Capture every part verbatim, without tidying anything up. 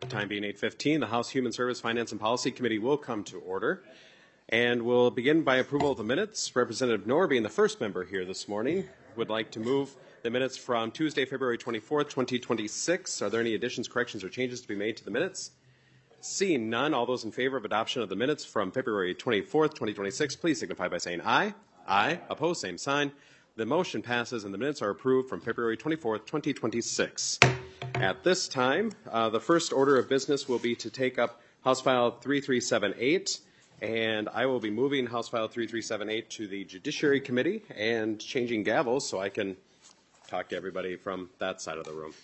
Time being eight fifteen, the House Human Service, Finance, and Policy Committee will come to order. And we'll begin by approval of the minutes. Representative Knorr, being the first member here this morning, would like to move the minutes from Tuesday, February twenty-fourth, twenty twenty-six. Are there any additions, corrections, or changes to be made to the minutes? Seeing none, all those in favor of adoption of the minutes from February twenty-fourth, twenty twenty-six, please signify by saying aye. Aye. Opposed, same sign. The motion passes and the minutes are approved from February twenty-fourth, twenty twenty-six. At this time, uh, the first order of business will be to take up House File three three seven eight, and I will be moving House File three three seven eight to the Judiciary Committee and changing gavels so I can talk to everybody from that side of the room.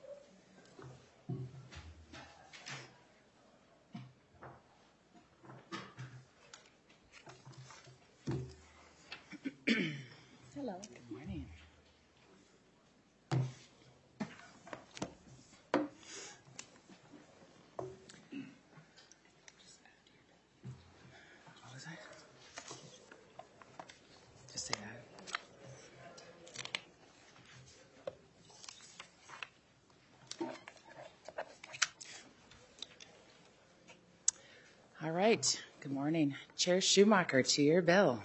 Hello. Good morning. What was that? Just say that. All right. Good morning. Chair Schumacher, to your bill.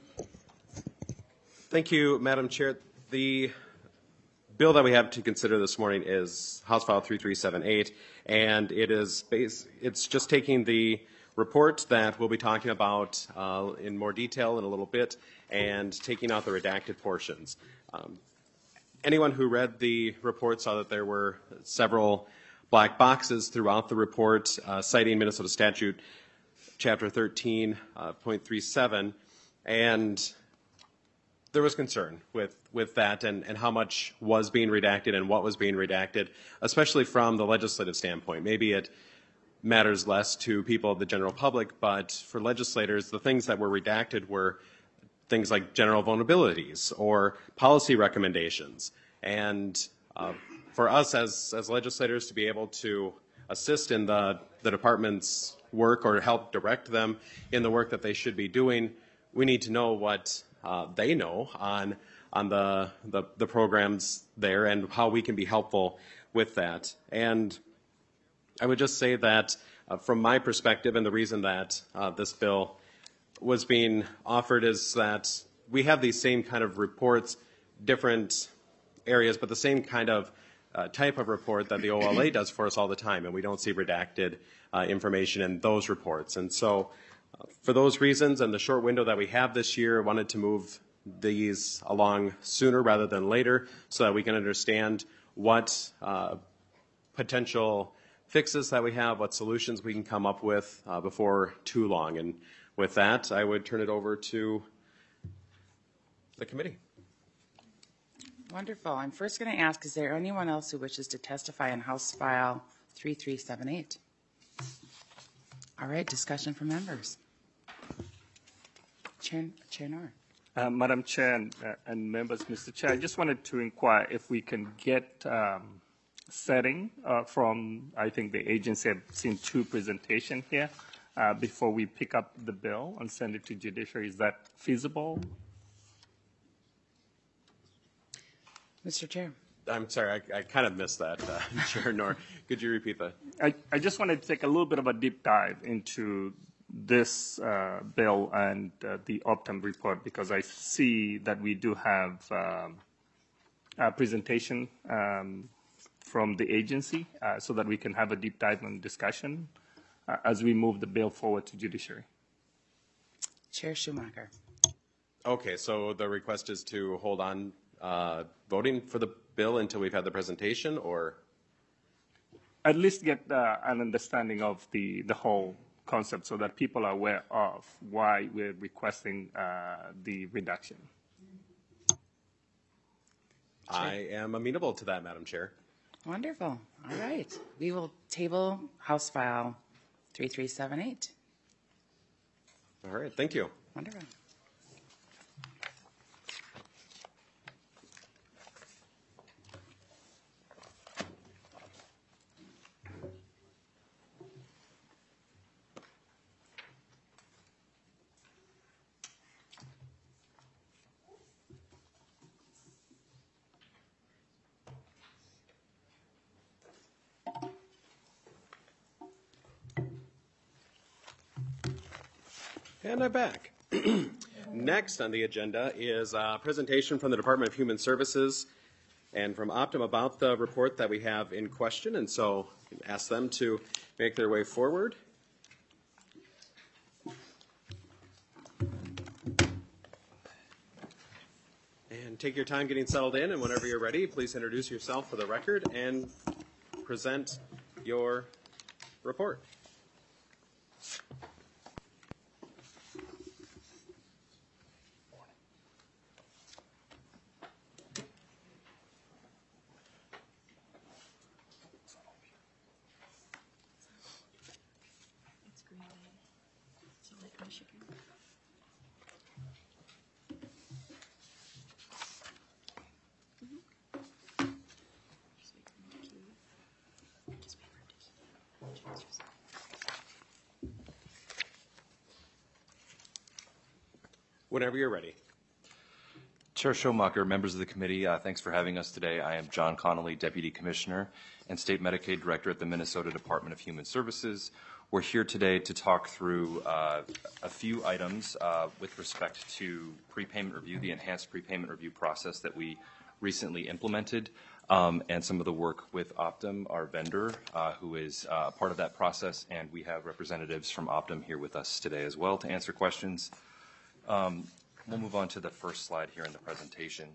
Thank you, Madam Chair. The bill that we have to consider this morning is House File three three seven eight, and it is base, it's just taking the report that we'll be talking about uh, in more detail in a little bit and taking out the redacted portions. Um, anyone who read the report saw that there were several black boxes throughout the report uh, citing Minnesota Statute Chapter thirteen point three seven, and there was concern with, with that and, and how much was being redacted and what was being redacted, especially from the legislative standpoint. Maybe it matters less to people of the general public, but for legislators, the things that were redacted were things like general vulnerabilities or policy recommendations. And uh, for us as, as legislators to be able to assist in the, the department's work or help direct them in the work that they should be doing, we need to know what Uh, they know on on the, the the programs there and how we can be helpful with that. And I would just say that uh, from my perspective, and the reason that uh, this bill was being offered is that we have these same kind of reports, different areas, but the same kind of uh, type of report that the O L A does for us all the time, and we don't see redacted uh, information in those reports. And so for those reasons and the short window that we have this year, I wanted to move these along sooner rather than later so that we can understand what uh, potential fixes that we have, what solutions we can come up with uh, before too long. And with that, I would turn it over to the committee. Wonderful. I'm first going to ask, is there anyone else who wishes to testify on House File three three seven eight? All right, discussion from members. Chair, Chair Knorr. Uh, Madam Chair and, uh, and members, Mister Chair, I just wanted to inquire if we can get um, setting uh, from, I think the agency have seen two presentations here uh, before we pick up the bill and send it to Judiciary. Is that feasible? Mister Chair. I'm sorry, I, I kind of missed that, uh, Chair Knorr. Could you repeat that? I, I just wanted to take a little bit of a deep dive into this uh, bill and uh, the Optum report because I see that we do have um, a presentation um, from the agency uh, so that we can have a deep dive and discussion uh, as we move the bill forward to Judiciary. Chair Schumacher. Okay, so the request is to hold on uh, voting for the bill until we've had the presentation, or? At least get uh, an understanding of the, the whole concept so that people are aware of why we're requesting uh, the reduction. I am amenable to that, Madam Chair. Wonderful. All right. We will table House File three three seven eight. All right, thank you. Wonderful. And I'm back. Next on the agenda is a presentation from the Department of Human Services and from Optum about the report that we have in question. And so ask them to make their way forward. And take your time getting settled in, and whenever you're ready, please introduce yourself for the record and present your report. Whenever you're ready. Chair Schomacher, members of the committee, uh, thanks for having us today. I am John Connolly, Deputy Commissioner and State Medicaid Director at the Minnesota Department of Human Services. We're here today to talk through uh, a few items uh, with respect to prepayment review, the enhanced prepayment review process that we recently implemented, um, and some of the work with Optum, our vendor, uh, who is uh, part of that process, and we have representatives from Optum here with us today as well to answer questions. Um, we'll move on to the first slide here in the presentation.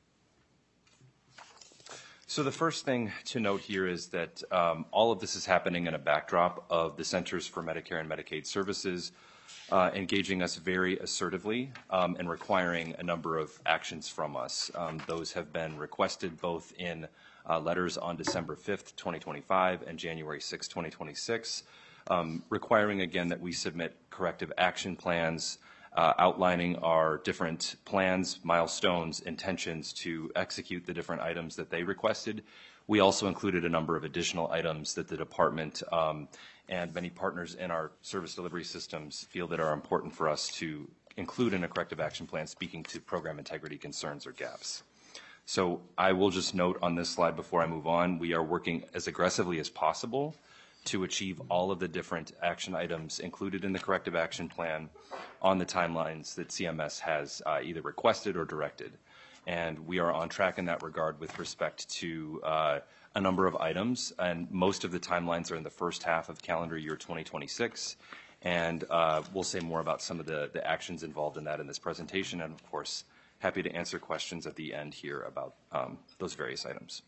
So the first thing to note here is that um, all of this is happening in a backdrop of the Centers for Medicare and Medicaid Services uh, engaging us very assertively um, and requiring a number of actions from us. Um, those have been requested both in uh, letters on December fifth, twenty twenty-five and January sixth, twenty twenty-six, um, requiring again that we submit corrective action plans Uh, outlining our different plans, milestones, intentions to execute the different items that they requested. We also included a number of additional items that the department um, and many partners in our service delivery systems feel that are important for us to include in a corrective action plan speaking to program integrity concerns or gaps. So I will just note on this slide before I move on, we are working as aggressively as possible to achieve all of the different action items included in the corrective action plan on the timelines that C M S has uh, either requested or directed. And we are on track in that regard with respect to uh, a number of items, and most of the timelines are in the first half of calendar year twenty twenty-six. And uh, we'll say more about some of the, the actions involved in that in this presentation, and of course, happy to answer questions at the end here about um, those various items.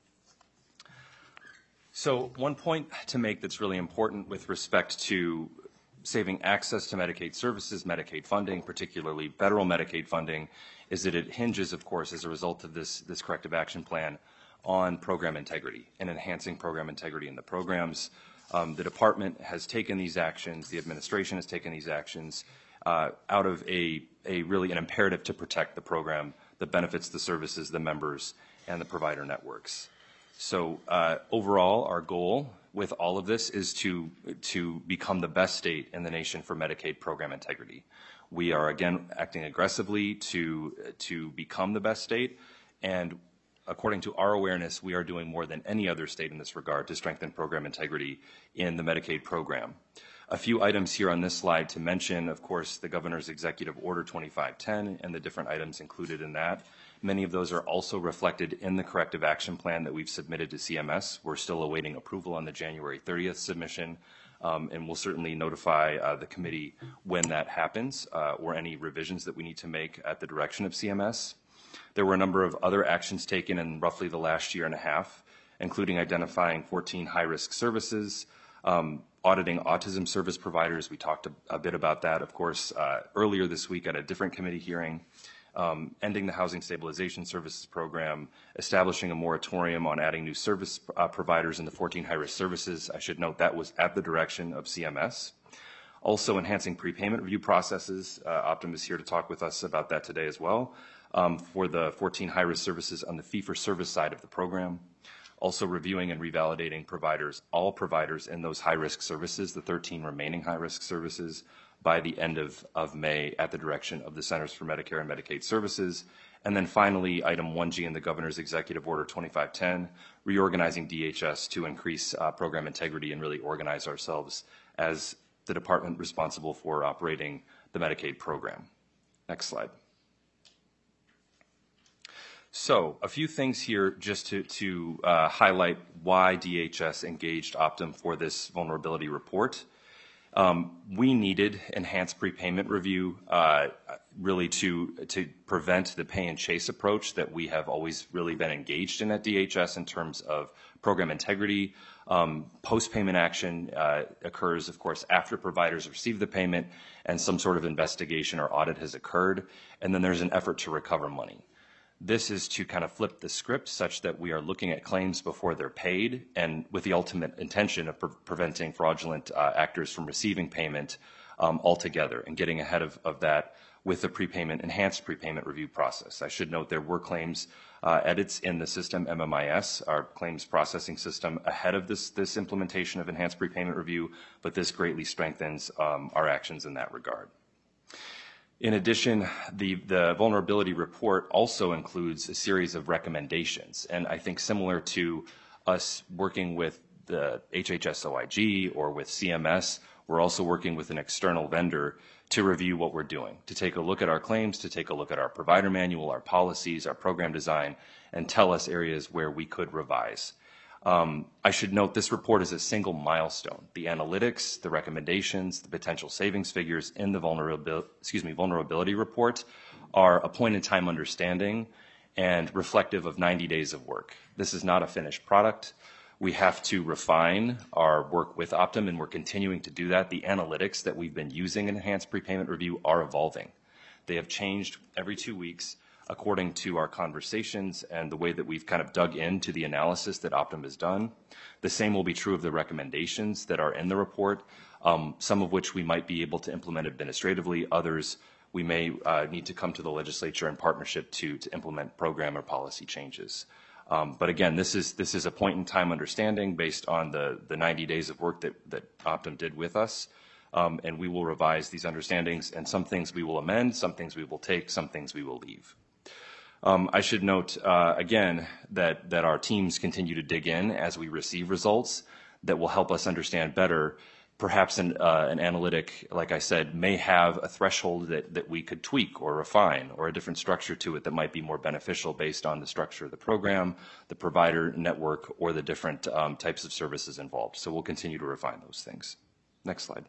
So one point to make that's really important with respect to saving access to Medicaid services, Medicaid funding, particularly federal Medicaid funding, is that it hinges, of course, as a result of this, this corrective action plan on program integrity and enhancing program integrity in the programs. Um, the department has taken these actions, the administration has taken these actions uh, out of a, a really an imperative to protect the program, the benefits, the services, the members, and the provider networks. So uh, overall, our goal with all of this is to, to become the best state in the nation for Medicaid program integrity. We are, again, acting aggressively to, to become the best state, and according to our awareness, we are doing more than any other state in this regard to strengthen program integrity in the Medicaid program. A few items here on this slide to mention, of course, the Governor's Executive Order twenty-five ten and the different items included in that. Many of those are also reflected in the corrective action plan that we've submitted to C M S. We're still awaiting approval on the January thirtieth submission, um, and we'll certainly notify uh, the committee when that happens uh, or any revisions that we need to make at the direction of C M S. There were a number of other actions taken in roughly the last year and a half, including identifying fourteen high-risk services, um, auditing autism service providers. We talked a, a bit about that, of course, uh, earlier this week at a different committee hearing. Um, ending the Housing Stabilization Services Program, establishing a moratorium on adding new service uh, providers in the fourteen high-risk services. I should note that was at the direction of C M S. Also enhancing prepayment review processes. Uh, Optum is here to talk with us about that today as well, um, for the fourteen high-risk services on the fee-for-service side of the program. Also reviewing and revalidating providers, all providers in those high-risk services, the thirteen remaining high-risk services, by the end of, of May at the direction of the Centers for Medicare and Medicaid Services. And then finally, item one G in the Governor's Executive Order twenty-five ten, reorganizing D H S to increase uh, program integrity and really organize ourselves as the department responsible for operating the the Medicaid program. Next slide. So a few things here just to, to uh, highlight why D H S engaged Optum for this vulnerability report. Um, we needed enhanced prepayment review uh, really to, to prevent the pay and chase approach that we have always really been engaged in at D H S in terms of program integrity. Um, post-payment action uh, occurs, of course, after providers receive the payment and some sort of investigation or audit has occurred, and then there's an effort to recover money. This is to kind of flip the script such that we are looking at claims before they're paid and with the ultimate intention of pre preventing fraudulent uh, actors from receiving payment um, altogether and getting ahead of, of that with the prepayment, enhanced prepayment review process. I should note there were claims uh, edits in the system, M M I S, our claims processing system, ahead of this, this implementation of enhanced prepayment review, but this greatly strengthens um, our actions in that regard. In addition, the, the vulnerability report also includes a series of recommendations, and I think similar to us working with the H H S O I G or with C M S, we're also working with an external vendor to review what we're doing, to take a look at our claims, to take a look at our provider manual, our policies, our program design, and tell us areas where we could revise. Um, I should note this report is a single milestone. The analytics, the recommendations, the potential savings figures in the vulnerability, excuse me, vulnerability report are a point-in-time understanding and reflective of ninety days of work. This is not a finished product. We have to refine our work with Optum, and we're continuing to do that. The analytics that we've been using in enhanced prepayment review are evolving. They have changed every two weeks. According to our conversations and the way that we've kind of dug into the analysis that Optum has done. The same will be true of the recommendations that are in the report, um, some of which we might be able to implement administratively, others we may uh, need to come to the legislature in partnership to, to implement program or policy changes. Um, but again, this is, this is a point-in-time understanding based on the, the ninety days of work that, that Optum did with us. Um, and we will revise these understandings, and some things we will amend, some things we will take, some things we will leave. Um, I should note, uh, again, that, that our teams continue to dig in as we receive results that will help us understand better. Perhaps an, uh, an analytic, like I said, may have a threshold that, that we could tweak or refine, or a different structure to it that might be more beneficial based on the structure of the program, the provider network, or the different um, types of services involved. So we'll continue to refine those things. Next slide.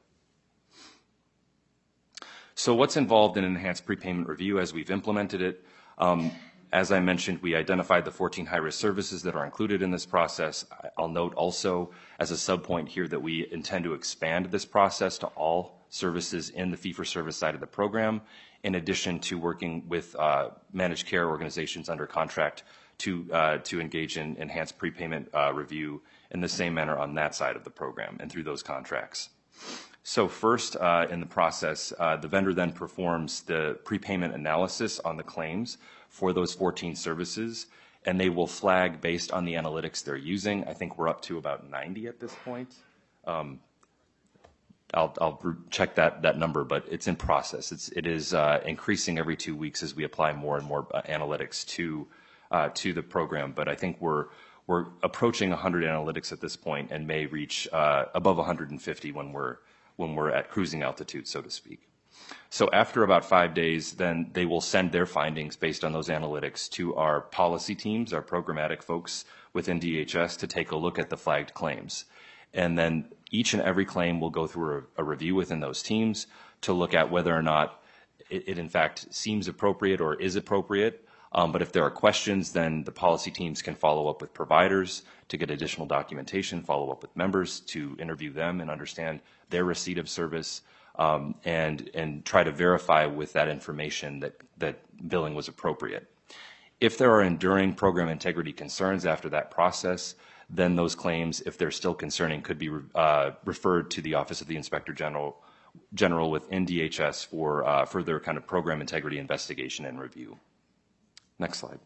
So what's involved in enhanced prepayment review as we've implemented it? Um, as I mentioned, we identified the fourteen high-risk services that are included in this process. I'll note also as a subpoint here that we intend to expand this process to all services in the fee-for-service side of the program, in addition to working with uh, managed care organizations under contract to, uh, to engage in enhanced prepayment uh, review in the same manner on that side of the program and through those contracts. So first uh, in the process, uh, the vendor then performs the prepayment analysis on the claims for those fourteen services, and they will flag based on the analytics they're using. I think we're up to about ninety at this point. Um, I'll, I'll check that, that number, but it's in process. It's, it is uh, increasing every two weeks as we apply more and more uh, analytics to, uh, to the program. But I think we're, we're approaching one hundred analytics at this point and may reach uh, above one hundred fifty when we're when we're at cruising altitude, so to speak. So after about five days, then they will send their findings based on those analytics to our policy teams, our programmatic folks within D H S, to take a look at the flagged claims. And then each and every claim will go through a, a review within those teams to look at whether or not it, it in fact seems appropriate or is appropriate. Um, but if there are questions, then the policy teams can follow up with providers to get additional documentation, follow up with members to interview them and understand their receipt of service, um, and, and try to verify with that information that, that billing was appropriate. If there are enduring program integrity concerns after that process, then those claims, if they're still concerning, could be uh, referred to the Office of the Inspector General, General within D H S for uh, further kind of program integrity investigation and review. Next slide.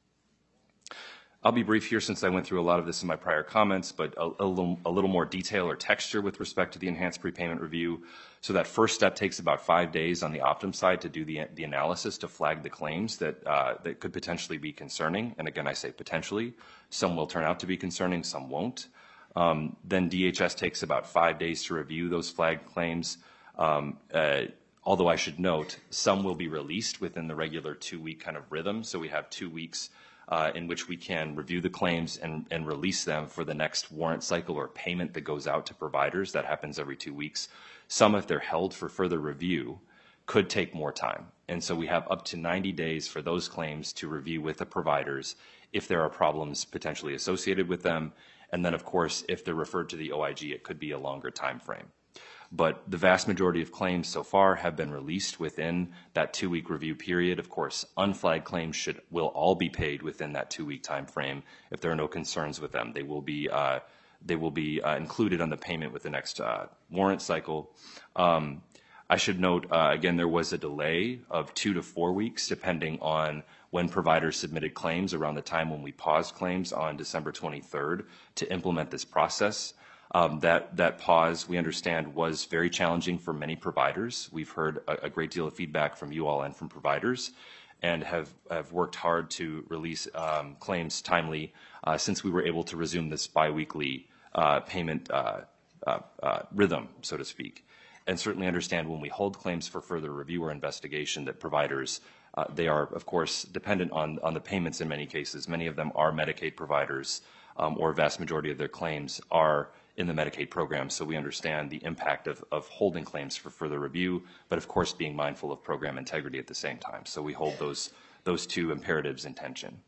I'll be brief here since I went through a lot of this in my prior comments, but a, a, little, a little more detail or texture with respect to the enhanced prepayment review. So that first step takes about five days on the Optum side to do the, the analysis to flag the claims that, uh, that could potentially be concerning. And again, I say potentially. Some will turn out to be concerning, some won't. Um, then D H S takes about five days to review those flagged claims. Um, uh, although I should note, some will be released within the regular two-week kind of rhythm. So we have two weeks uh, in which we can review the claims and, and release them for the next warrant cycle or payment that goes out to providers. That happens every two weeks. Some, if they're held for further review, could take more time. And so we have up to ninety days for those claims to review with the providers if there are problems potentially associated with them. And then, of course, if they're referred to the O I G, it could be a longer time frame. But the vast majority of claims so far have been released within that two-week review period. Of course, unflagged claims should will all be paid within that two-week time frame. If there are no concerns with them, they will be uh, they will be uh, included on the payment with the next uh, warrant cycle. Um, I should note, uh, again, there was a delay of two to four weeks, depending on when providers submitted claims around the time when we paused claims on December twenty-third to implement this process. Um, that, that pause, we understand, was very challenging for many providers. We've heard a, a great deal of feedback from you all and from providers, and have, have worked hard to release um, claims timely uh, since we were able to resume this biweekly uh, payment uh, uh, uh, rhythm, so to speak. And certainly understand when we hold claims for further review or investigation that providers, uh, they are, of course, dependent on, on the payments in many cases. Many of them are Medicaid providers, um, or a vast majority of their claims are in the Medicaid program. So we understand the impact of, of holding claims for further review, but of course being mindful of program integrity at the same time. So we hold those, those two imperatives in tension.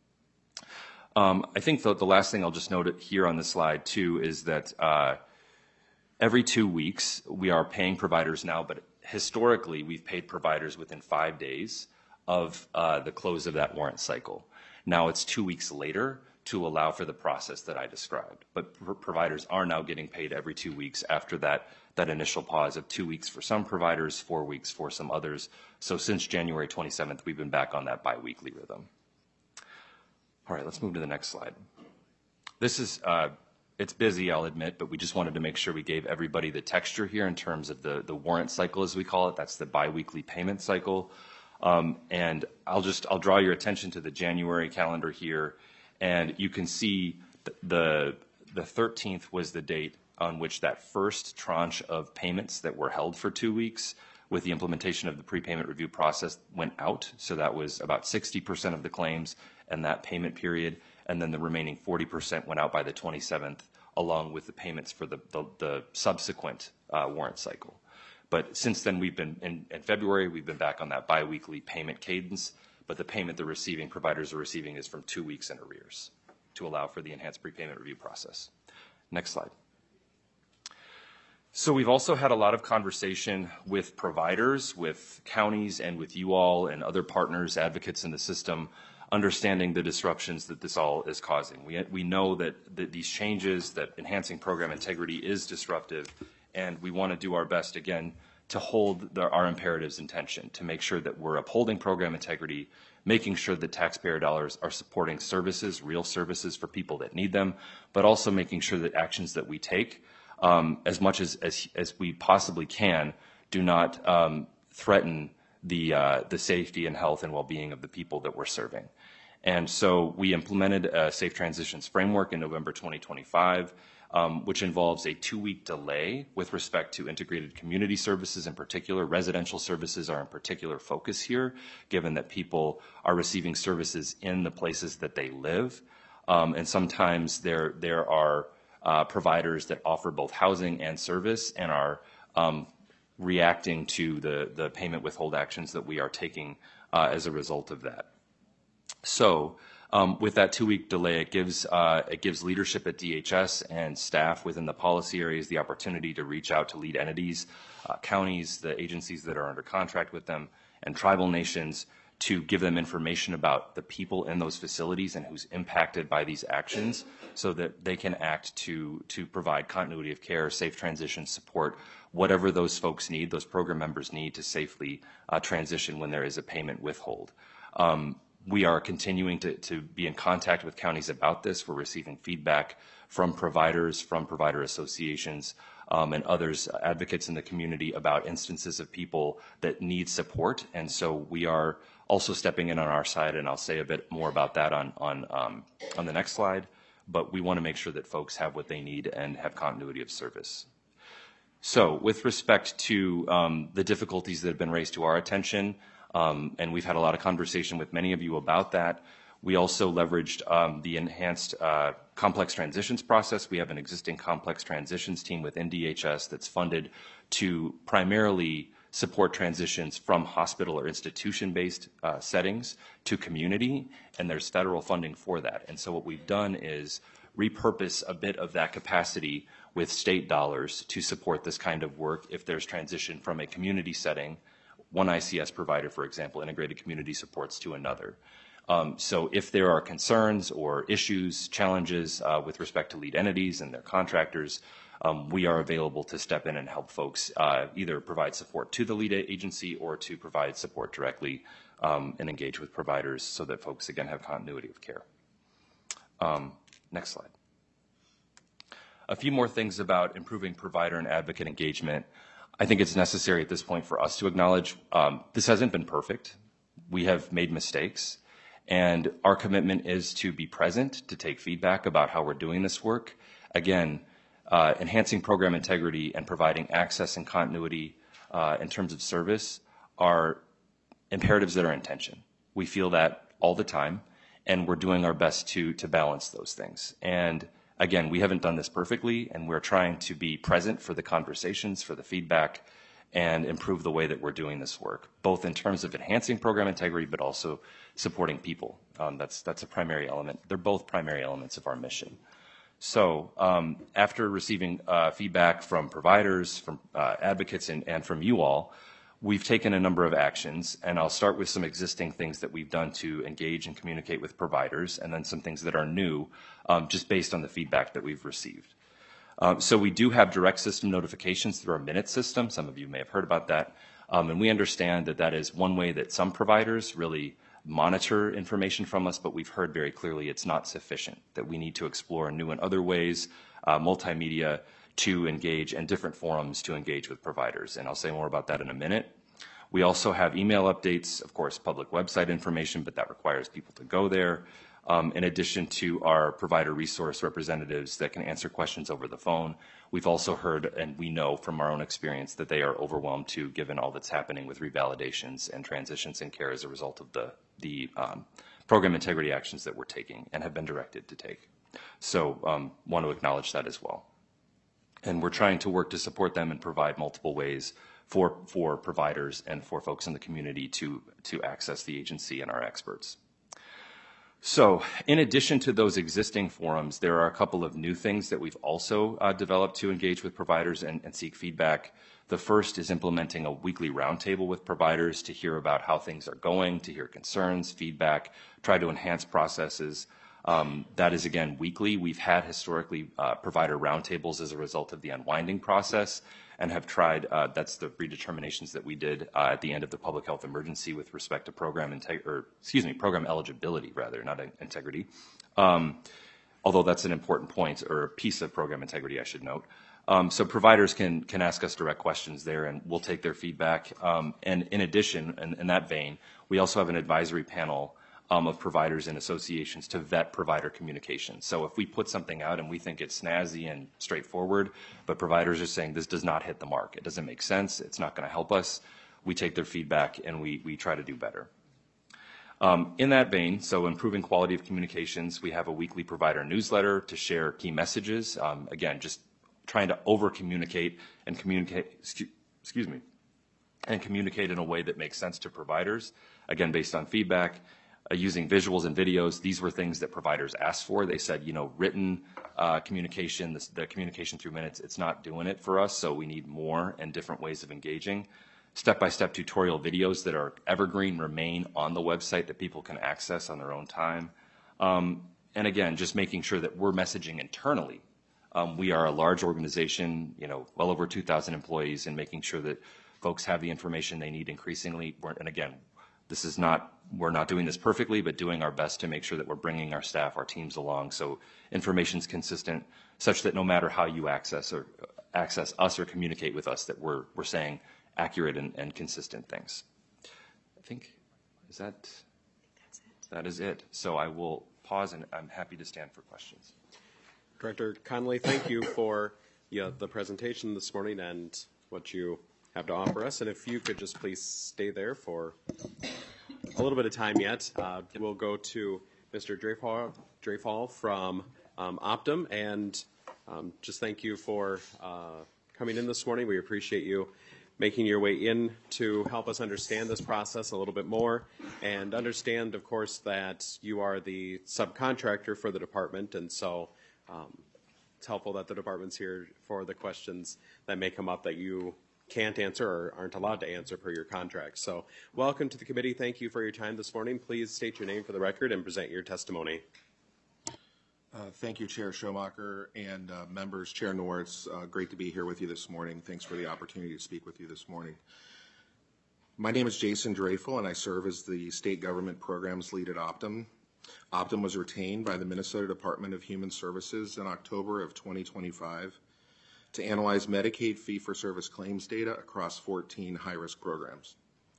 Um, I think the, the last thing I'll just note here on the slide too is that uh, every two weeks, we are paying providers now, but historically, we've paid providers within five days of uh, the close of that warrant cycle. Now it's two weeks later to allow for the process that I described. But pr providers are now getting paid every two weeks after that, that initial pause of two weeks for some providers, four weeks for some others. So since January twenty-seventh, we've been back on that biweekly rhythm. All right, let's move to the next slide. This is, uh, it's busy, I'll admit, but we just wanted to make sure we gave everybody the texture here in terms of the, the warrant cycle, as we call it. That's the biweekly payment cycle. Um, and I'll just, I'll draw your attention to the January calendar here. And you can see the, the thirteenth was the date on which that first tranche of payments that were held for two weeks with the implementation of the prepayment review process went out. So that was about sixty percent of the claims and that payment period. And then the remaining forty percent went out by the twenty-seventh, along with the payments for the, the, the subsequent uh, warrant cycle. But since then, we've been, in, in February, we've been back on that biweekly payment cadence. But the payment they're receiving, providers are receiving, is from two weeks in arrears to allow for the enhanced prepayment review process. Next slide. So we've also had a lot of conversation with providers, with counties, and with you all and other partners, advocates in the system, understanding the disruptions that this all is causing. We, we know that, that these changes, that enhancing program integrity is disruptive, and we want to do our best, again, to hold the, our imperatives in tension, to make sure that we're upholding program integrity, making sure that taxpayer dollars are supporting services, real services for people that need them, but also making sure that actions that we take, um, as much as, as, as we possibly can, do not um, threaten the, uh, the safety and health and well-being of the people that we're serving. And so we implemented a Safe Transitions Framework in November twenty twenty-five, Um, which involves a two-week delay with respect to integrated community services in particular. Residential services are in particular focus here, given that people are receiving services in the places that they live. Um, and sometimes there, there are uh, providers that offer both housing and service and are um, reacting to the, the payment withhold actions that we are taking uh, as a result of that. So, Um, with that two-week delay, it gives, uh, it gives leadership at D H S and staff within the policy areas the opportunity to reach out to lead entities, uh, counties, the agencies that are under contract with them, and tribal nations to give them information about the people in those facilities and who's impacted by these actions so that they can act to, to provide continuity of care, safe transition support, whatever those folks need, those program members need to safely uh, transition when there is a payment withhold. Um, We are continuing to, to be in contact with counties about this. We're receiving feedback from providers, from provider associations, um, and others, advocates in the community about instances of people that need support. And so we are also stepping in on our side, and I'll say a bit more about that on, on, um, on the next slide. But we want to make sure that folks have what they need and have continuity of service. So with respect to um, the difficulties that have been raised to our attention, um, and we've had a lot of conversation with many of you about that, we also leveraged um, the enhanced uh, complex transitions process. We have an existing complex transitions team within D H S that's funded to primarily support transitions from hospital or institution-based uh, settings to community, and there's federal funding for that. And so what we've done is repurpose a bit of that capacity with state dollars to support this kind of work if there's transition from a community setting, one I C S provider, for example, integrated community supports, to another. Um, so if there are concerns or issues, challenges uh, with respect to lead entities and their contractors, um, we are available to step in and help folks uh, either provide support to the lead agency or to provide support directly um, and engage with providers so that folks, again, have continuity of care. Um, next slide. A few more things about improving provider and advocate engagement. I think it's necessary at this point for us to acknowledge um, this hasn't been perfect. We have made mistakes. And our commitment is to be present, to take feedback about how we're doing this work. Again, uh, enhancing program integrity and providing access and continuity uh, in terms of service are imperatives that are in tension. We feel that all the time, and we're doing our best to, to balance those things. And again, we haven't done this perfectly, and we're trying to be present for the conversations, for the feedback, and improve the way that we're doing this work, both in terms of enhancing program integrity, but also supporting people. Um, that's, that's a primary element. They're both primary elements of our mission. So um, after receiving uh, feedback from providers, from uh, advocates, and, and from you all, we've taken a number of actions, and I'll start with some existing things that we've done to engage and communicate with providers, and then some things that are new, um, just based on the feedback that we've received. Um, so we do have direct system notifications through our Minute system. Some of you may have heard about that. Um, and we understand that that is one way that some providers really monitor information from us, but we've heard very clearly it's not sufficient, that we need to explore new and other ways, uh, multimedia, to engage, and different forums to engage with providers. And I'll say more about that in a minute. We also have email updates, of course, public website information, but that requires people to go there. Um, in addition to our provider resource representatives that can answer questions over the phone, we've also heard, and we know from our own experience, that they are overwhelmed too, given all that's happening with revalidations and transitions in care as a result of the, the um, program integrity actions that we're taking and have been directed to take. So um, want to acknowledge that as well. And we're trying to work to support them and provide multiple ways for, for providers and for folks in the community to, to access the agency and our experts. So in addition to those existing forums, there are a couple of new things that we've also uh, developed to engage with providers and, and seek feedback. The first is implementing a weekly roundtable with providers to hear about how things are going, to hear concerns, feedback, try to enhance processes. Um, that is, again, weekly. We've had historically uh, provider roundtables as a result of the unwinding process, and have tried, uh, that's the redeterminations that we did uh, at the end of the public health emergency with respect to program integ- or excuse me, program eligibility rather, not integrity. Um, although that's an important point, or a piece of program integrity, I should note. Um, so providers can can ask us direct questions there, and we'll take their feedback. Um, and in addition, in, in that vein, we also have an advisory panel Um, of providers and associations to vet provider communication. So if we put something out and we think it's snazzy and straightforward, but providers are saying this does not hit the mark, it doesn't make sense, it's not going to help us, we take their feedback and we, we try to do better. Um, in that vein, so improving quality of communications, we have a weekly provider newsletter to share key messages. Um, again, just trying to over-communicate and communicate, excuse, excuse me, and communicate in a way that makes sense to providers, again, based on feedback. Uh, using visuals and videos, these were things that providers asked for. They said, you know, written uh, communication, this, the communication through minutes, it's not doing it for us, so we need more and different ways of engaging. Step-by-step tutorial videos that are evergreen remain on the website that people can access on their own time. Um, and again, just making sure that we're messaging internally. Um, we are a large organization, you know, well over two thousand employees, and making sure that folks have the information they need increasingly. And again, this is not, we're not doing this perfectly, but doing our best to make sure that we're bringing our staff, our teams along, so information's consistent, such that no matter how you access or access us or communicate with us, that we're we're saying accurate and, and consistent things. I think, is that, that's it. That is it. So I will pause, and I'm happy to stand for questions. Director Connolly, thank you for yeah, the presentation this morning and what you have to offer us. And if you could just please stay there for a little bit of time yet, uh, we'll go to Mister Dreyfall, Dreyfall from um, Optum, and um, just thank you for uh, coming in this morning. We appreciate you making your way in to help us understand this process a little bit more, and understand, of course, that you are the subcontractor for the department, and so um, it's helpful that the department's here for the questions that may come up that you can't answer or aren't allowed to answer per your contract. So welcome to the committee. Thank you for your time this morning. Please state your name for the record and present your testimony. Uh, thank you, Chair Schomacher and uh, members. Chair Norris, uh, great to be here with you this morning. Thanks for the opportunity to speak with you this morning. My name is Jason Dreyfall, and I serve as the State Government Programs Lead at Optum. Optum was retained by the Minnesota Department of Human Services in October of twenty twenty-five to analyze Medicaid fee-for-service claims data across fourteen high-risk programs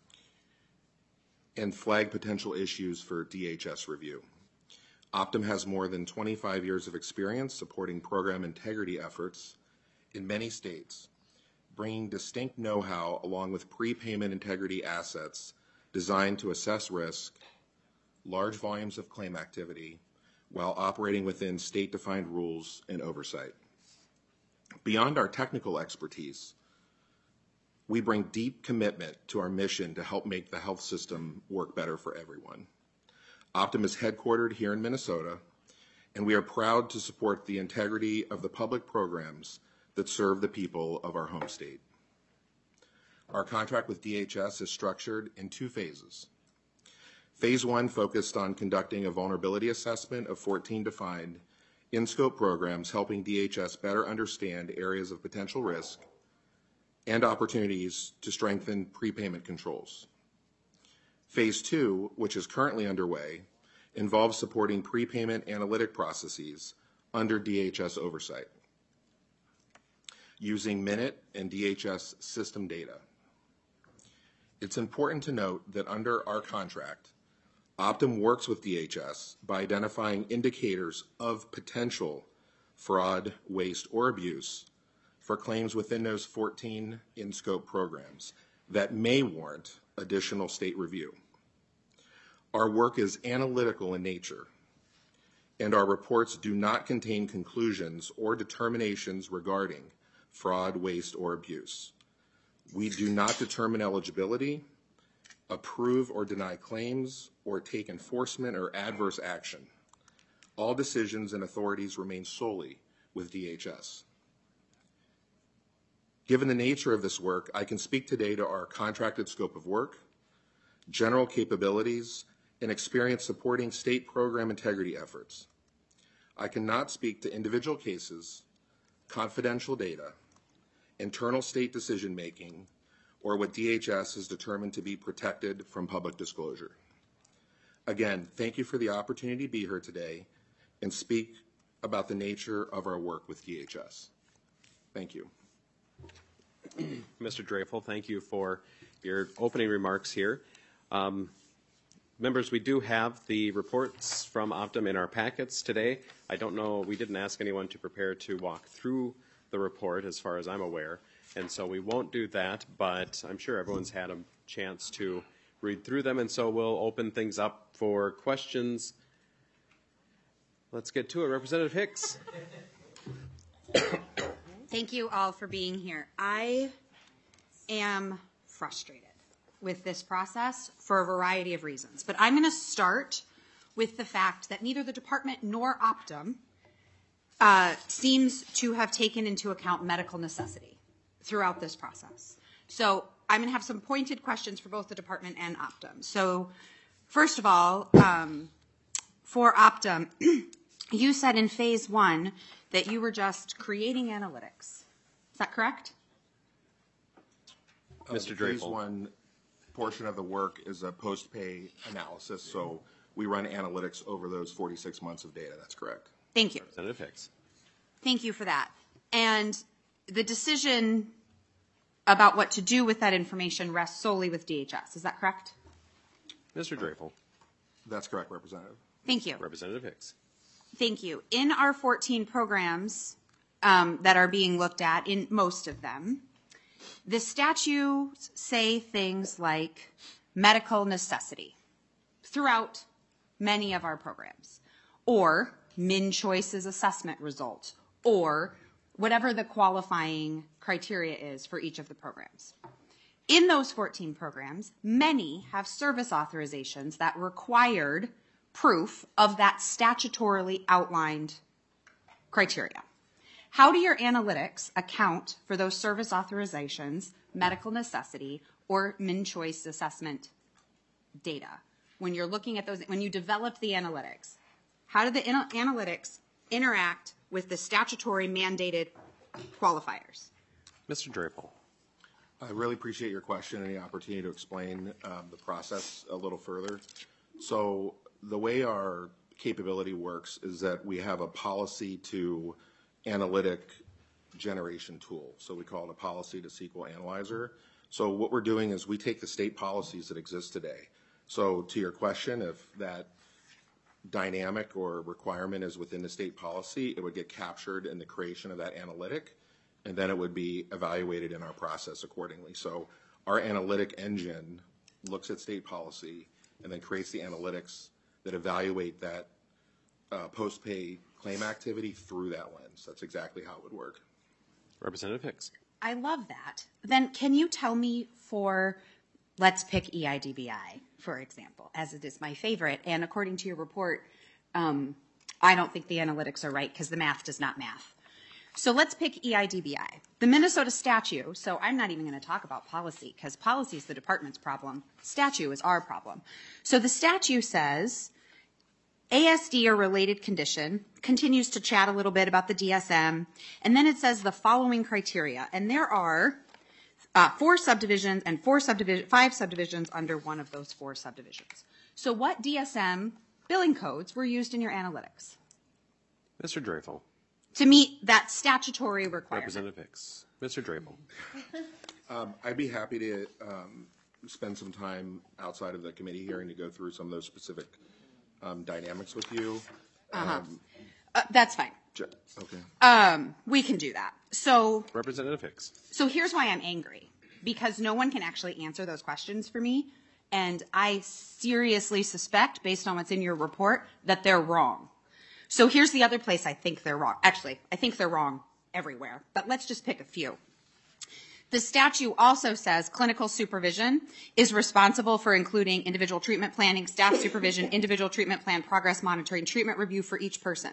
and flag potential issues for D H S review. Optum has more than twenty-five years of experience supporting program integrity efforts in many states, bringing distinct know-how along with prepayment integrity assets designed to assess risk, large volumes of claim activity, while operating within state-defined rules and oversight. Beyond our technical expertise, we bring deep commitment to our mission to help make the health system work better for everyone. Optum is headquartered here in Minnesota, and we are proud to support the integrity of the public programs that serve the people of our home state. Our contract with D H S is structured in two phases. Phase one focused on conducting a vulnerability assessment of fourteen defined in-scope programs, helping D H S better understand areas of potential risk and opportunities to strengthen prepayment controls. Phase two, which is currently underway, involves supporting prepayment analytic processes under D H S oversight, using Minute and D H S system data. It's important to note that under our contract, Optum works with D H S by identifying indicators of potential fraud, waste, or abuse for claims within those fourteen in-scope programs that may warrant additional state review. Our work is analytical in nature, and our reports do not contain conclusions or determinations regarding fraud, waste, or abuse. We do not determine eligibility, approve or deny claims, or take enforcement or adverse action. All decisions and authorities remain solely with D H S. Given the nature of this work, I can speak today to our contracted scope of work, general capabilities, and experience supporting state program integrity efforts. I cannot speak to individual cases, confidential data, internal state decision-making, or what D H S has determined to be protected from public disclosure. Again, thank you for the opportunity to be here today and speak about the nature of our work with D H S. Thank you. Mister Dreyfall, thank you for your opening remarks here. Um, members, we do have the reports from Optum in our packets today. I don't know, we didn't ask anyone to prepare to walk through the report as far as I'm aware, and so we won't do that, but I'm sure everyone's had a chance to read through them, and so we'll open things up for questions. Let's get to it. Representative Hicks. Thank you all for being here. I am frustrated with this process for a variety of reasons, but I'm going to start with the fact that neither the department nor Optum uh, seems to have taken into account medical necessity throughout this process. So I'm going to have some pointed questions for both the department and Optum. So first of all, um, for Optum, you said in phase one that you were just creating analytics. Is that correct? Uh, Mister the phase Dreyfall. one portion of the work is a post-pay analysis, so we run analytics over those forty-six months of data. That's correct. Thank you. Representative Hicks. Thank you for that. And the decision about what to do with that information rests solely with D H S. Is that correct? Mister Dreyfall. That's correct, Representative. Thank you. Representative Hicks. Thank you. In our fourteen programs, um, that are being looked at in most of them, the statutes say things like medical necessity throughout many of our programs, or MnChoice's assessment results, or whatever the qualifying criteria is for each of the programs. In those fourteen programs, many have service authorizations that required proof of that statutorily outlined criteria. How do your analytics account for those service authorizations, medical necessity, or MnChoice assessment data? When you're looking at those, when you develop the analytics, how do the ana- analytics interact with the statutory mandated qualifiers? Mister Drapel. I really appreciate your question and the opportunity to explain um, the process a little further. So the way our capability works is that we have a policy to analytic generation tool. So we call it a policy to S Q L analyzer. So what we're doing is we take the state policies that exist today. So to your question, if that dynamic or requirement is within the state policy, it would get captured in the creation of that analytic, and then it would be evaluated in our process accordingly. So our analytic engine looks at state policy and then creates the analytics that evaluate that uh, post-pay claim activity through that lens. That's exactly how it would work. Representative Hicks. I love that. Then can you tell me for, let's pick E I D B I, for example, as it is my favorite. And according to your report, um, I don't think the analytics are right because the math does not math. So let's pick E I D B I. The Minnesota statute, so I'm not even going to talk about policy because policy is the department's problem. Statute is our problem. So the statute says A S D or related condition, continues to chat a little bit about the D S M, and then it says the following criteria. And there are uh, four subdivisions and four subdivision, five subdivisions under one of those four subdivisions. So what D S M billing codes were used in your analytics Mister Drapel. to meet that statutory requirement? Representative Hicks. Mister Drapel. Um, I'd be happy to um, spend some time outside of the committee hearing to go through some of those specific um, dynamics with you. Uh-huh. Uh, that's fine. Ju- Okay. Um, we can do that. So, Representative Hicks. so here's why I'm angry. Because no one can actually answer those questions for me. And I seriously suspect, based on what's in your report, that they're wrong. So here's the other place I think they're wrong. Actually, I think they're wrong everywhere. But let's just pick a few. The statute also says clinical supervision is responsible for including individual treatment planning, staff supervision, individual treatment plan, progress monitoring, treatment review for each person,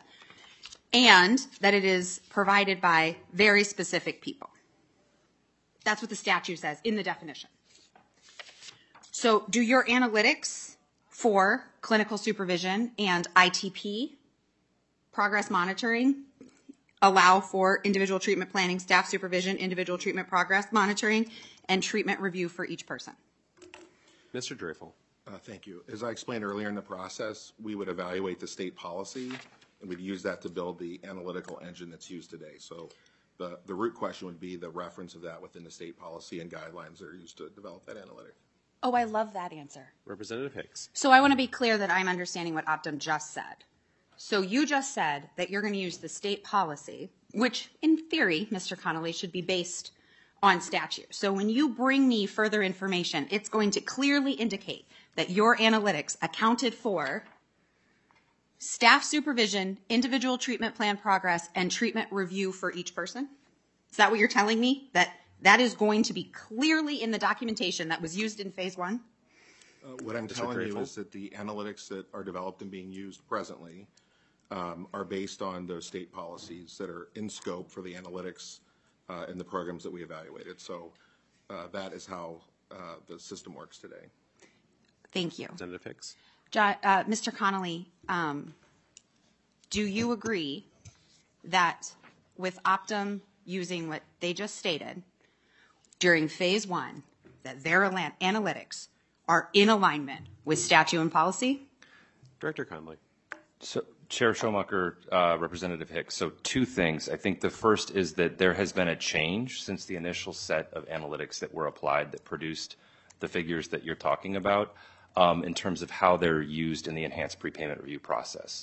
and that it is provided by very specific people. That's what the statute says in the definition. So do your analytics for clinical supervision and I T P, progress monitoring, allow for individual treatment planning, staff supervision, individual treatment progress monitoring, and treatment review for each person? Mister Drapel. Uh, thank you. As I explained earlier in the process, we would evaluate the state policy, and we'd use that to build the analytical engine that's used today. So the, the root question would be the reference of that within the state policy and guidelines that are used to develop that analytic. Oh, I love that answer. Representative Hicks. So I want to be clear that I'm understanding what Optum just said. So you just said that you're going to use the state policy, which in theory, Mister Connolly, should be based on statute. So when you bring me further information, it's going to clearly indicate that your analytics accounted for staff supervision, individual treatment plan progress, and treatment review for each person? Is that what you're telling me? That that is going to be clearly in the documentation that was used in phase one? Uh, what I'm telling you is that the analytics that are developed and being used presently um, are based on those state policies that are in scope for the analytics uh, in the programs that we evaluated. So uh, that is how uh, the system works today. Thank you. Representative Hicks. Jo- uh, Mister Connolly, um, do you agree that with Optum using what they just stated during phase one, that their alan- analytics are in alignment with statute and policy? Director Conley. So, Chair Schomacher, uh, Representative Hicks, so two things. I think the first is that there has been a change since the initial set of analytics that were applied that produced the figures that you're talking about um, in terms of how they're used in the enhanced prepayment review process.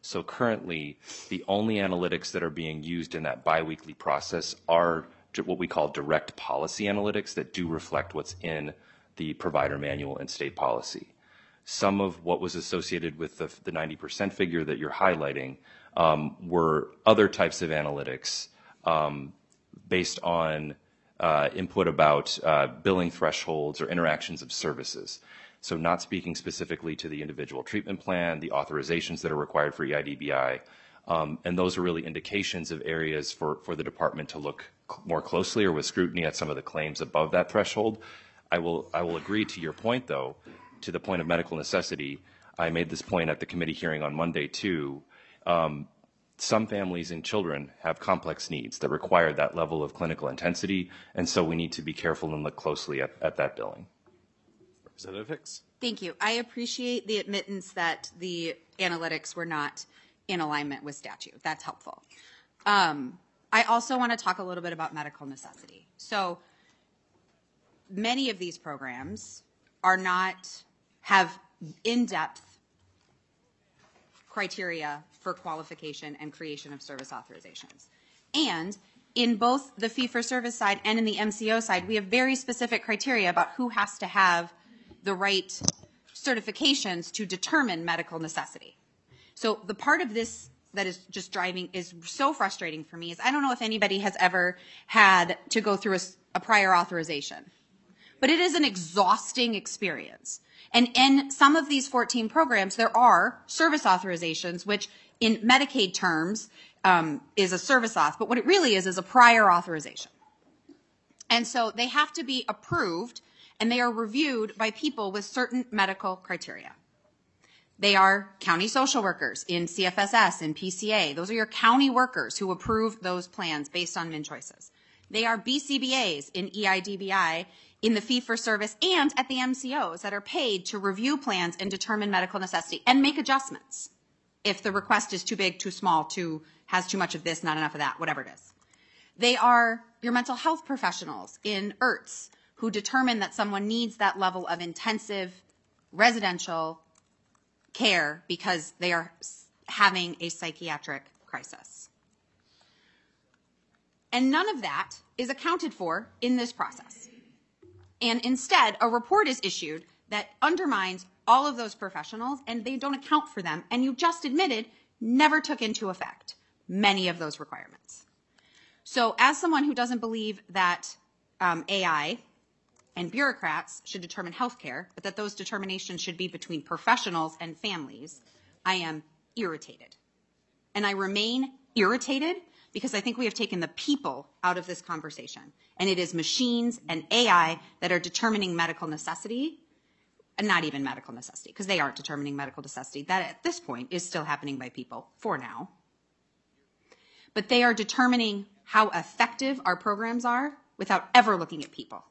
So currently, the only analytics that are being used in that biweekly process are what we call direct policy analytics that do reflect what's in the provider manual and state policy. Some of what was associated with the, the ninety percent figure that you're highlighting um, were other types of analytics um, based on uh, input about uh, billing thresholds or interactions of services. So not speaking specifically to the individual treatment plan, the authorizations that are required for E I D B I, um, and those are really indications of areas for, for the department to look more closely or with scrutiny at some of the claims above that threshold. I will, I will agree to your point, though, to the point of medical necessity. I made this point at the committee hearing on Monday, too. Um, some families and children have complex needs that require that level of clinical intensity, and so we need to be careful and look closely at, at that billing. Representative Hicks. Thank you. I appreciate the admittance that the analytics were not in alignment with statute. That's helpful. Um, I also want to talk a little bit about medical necessity. So many of these programs are not, have in-depth criteria for qualification and creation of service authorizations. And in both the fee-for-service side and in the M C O side, we have very specific criteria about who has to have the right certifications to determine medical necessity. So the part of this that is just driving is so frustrating for me is I don't know if anybody has ever had to go through a, a prior authorization, but it is an exhausting experience. And in some of these fourteen programs, there are service authorizations, which in Medicaid terms um, is a service auth, but what it really is is a prior authorization. And so they have to be approved and they are reviewed by people with certain medical criteria. They are county social workers in C F S S and P C A. Those are your county workers who approve those plans based on MnChoices. They are B C B As in E I D B I in the fee-for-service and at the M C Os that are paid to review plans and determine medical necessity and make adjustments if the request is too big, too small, too has too much of this, not enough of that, whatever it is. They are your mental health professionals in I R Ts who determine that someone needs that level of intensive residential care because they are having a psychiatric crisis. And none of that is accounted for in this process. And instead, a report is issued that undermines all of those professionals and they don't account for them. And you just admitted never took into effect many of those requirements. So as someone who doesn't believe that um, A I and bureaucrats should determine health care, but that those determinations should be between professionals and families, I am irritated. And I remain irritated because I think we have taken the people out of this conversation. And it is machines and A I that are determining medical necessity, and not even medical necessity, because they aren't determining medical necessity. That at this point is still happening by people for now. But they are determining how effective our programs are without ever looking at people.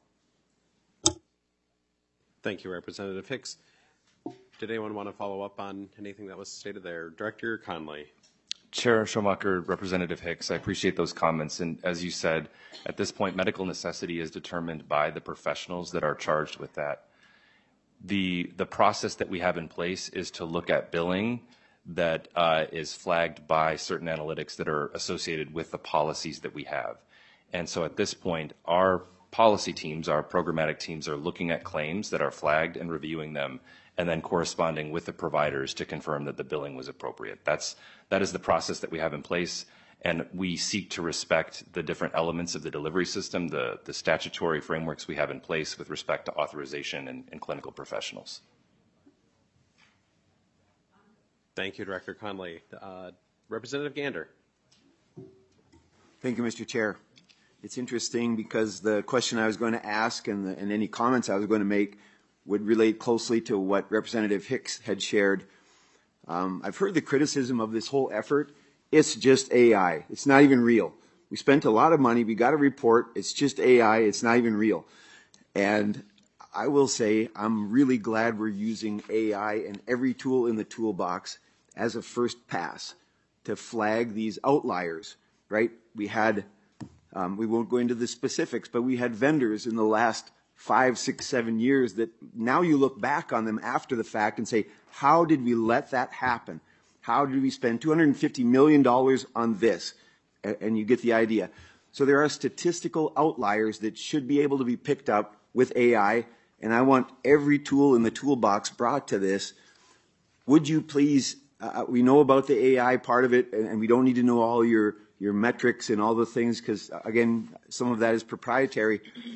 Thank you, Representative Hicks. Did anyone want to follow up on anything that was stated there? Director Conley. Chair Schumacher, Representative Hicks, I appreciate those comments. And as you said, at this point, medical necessity is determined by the professionals that are charged with that. The, the process that we have in place is to look at billing that uh, is flagged by certain analytics that are associated with the policies that we have. And so at this point, our policy teams, our programmatic teams are looking at claims that are flagged and reviewing them and then corresponding with the providers to confirm that the billing was appropriate. That's, that is the process that we have in place, and we seek to respect the different elements of the delivery system, the, the statutory frameworks we have in place with respect to authorization and, and clinical professionals. Thank you, Director Conley. Uh, Representative Gander. Thank you, Mister Chair. It's interesting because the question I was going to ask and, the, and any comments I was going to make would relate closely to what Representative Hicks had shared. Um, I've heard the criticism of this whole effort. It's just A I. It's not even real. We spent a lot of money. We got a report. It's just A I. It's not even real. And I will say I'm really glad we're using A I and every tool in the toolbox as a first pass to flag these outliers, right? We had, um, we won't go into the specifics, but we had vendors in the last five, six, seven years that now you look back on them after the fact and say, how did we let that happen? How did we spend two hundred fifty million dollars on this? And you get the idea. So there are statistical outliers that should be able to be picked up with A I, and I want every tool in the toolbox brought to this. Would you please, uh, we know about the A I part of it, and, and we don't need to know all your, your metrics and all the things, because, again, some of that is proprietary.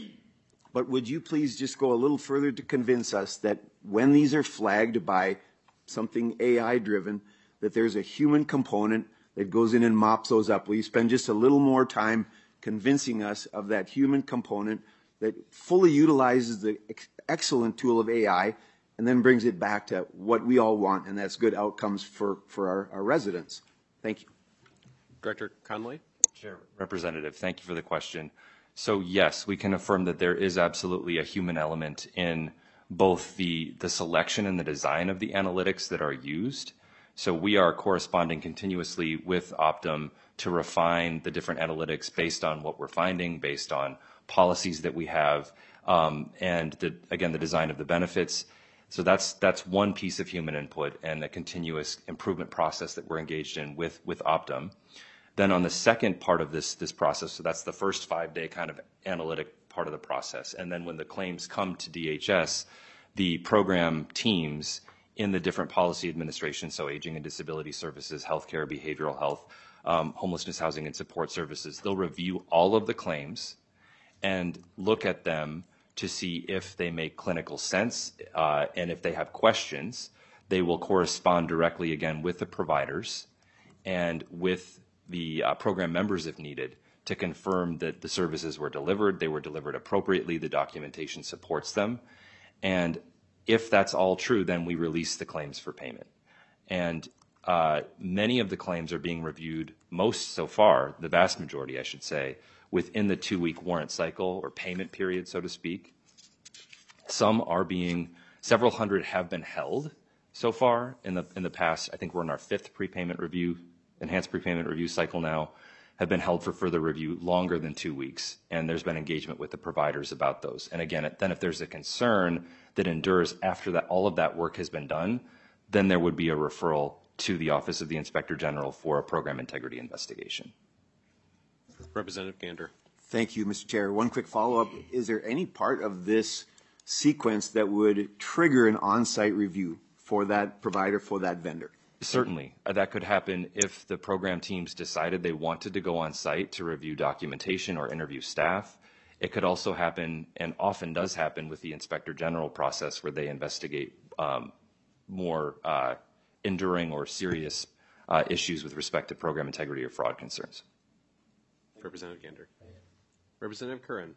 But would you please just go a little further to convince us that when these are flagged by something A I-driven, that there's a human component that goes in and mops those up? Will you spend just a little more time convincing us of that human component that fully utilizes the ex excellent tool of A I and then brings it back to what we all want, and that's good outcomes for, for our, our residents? Thank you. Director Conley? Chair, Representative, thank you for the question. So yes, we can affirm that there is absolutely a human element in both the, the selection and the design of the analytics that are used. So we are corresponding continuously with Optum to refine the different analytics based on what we're finding, based on policies that we have, um, and the, again, the design of the benefits. So that's that's one piece of human input and a continuous improvement process that we're engaged in with, with Optum. Then on the second part of this, this process, so that's the first five-day kind of analytic part of the process. And then when the claims come to D H S, the program teams in the different policy administrations, so aging and disability services, healthcare, behavioral health, um, homelessness, housing, and support services, they'll review all of the claims and look at them to see if they make clinical sense, uh, and if they have questions, they will correspond directly again with the providers and with the uh, program members if needed to confirm that the services were delivered, they were delivered appropriately, the documentation supports them. And if that's all true, then we release the claims for payment. And uh, many of the claims are being reviewed, most so far, the vast majority, I should say, within the two-week warrant cycle or payment period, so to speak. Some are being, several hundred have been held so far in the in the past. I think we're in our fifth prepayment review, enhanced prepayment review cycle now, have been held for further review longer than two weeks. And there's been engagement with the providers about those. And again, then if there's a concern that endures after that, all of that work has been done, then there would be a referral to the Office of the Inspector General for a program integrity investigation. Representative Gander. Thank you, Mister Chair. One quick follow-up. Is there any part of this sequence that would trigger an on-site review for that provider, for that vendor? Certainly. Uh, that could happen if the program teams decided they wanted to go on site to review documentation or interview staff. It could also happen, and often does happen, with the Inspector General process where they investigate um, more uh, enduring or serious uh, issues with respect to program integrity or fraud concerns. Representative Gander. Representative Curran.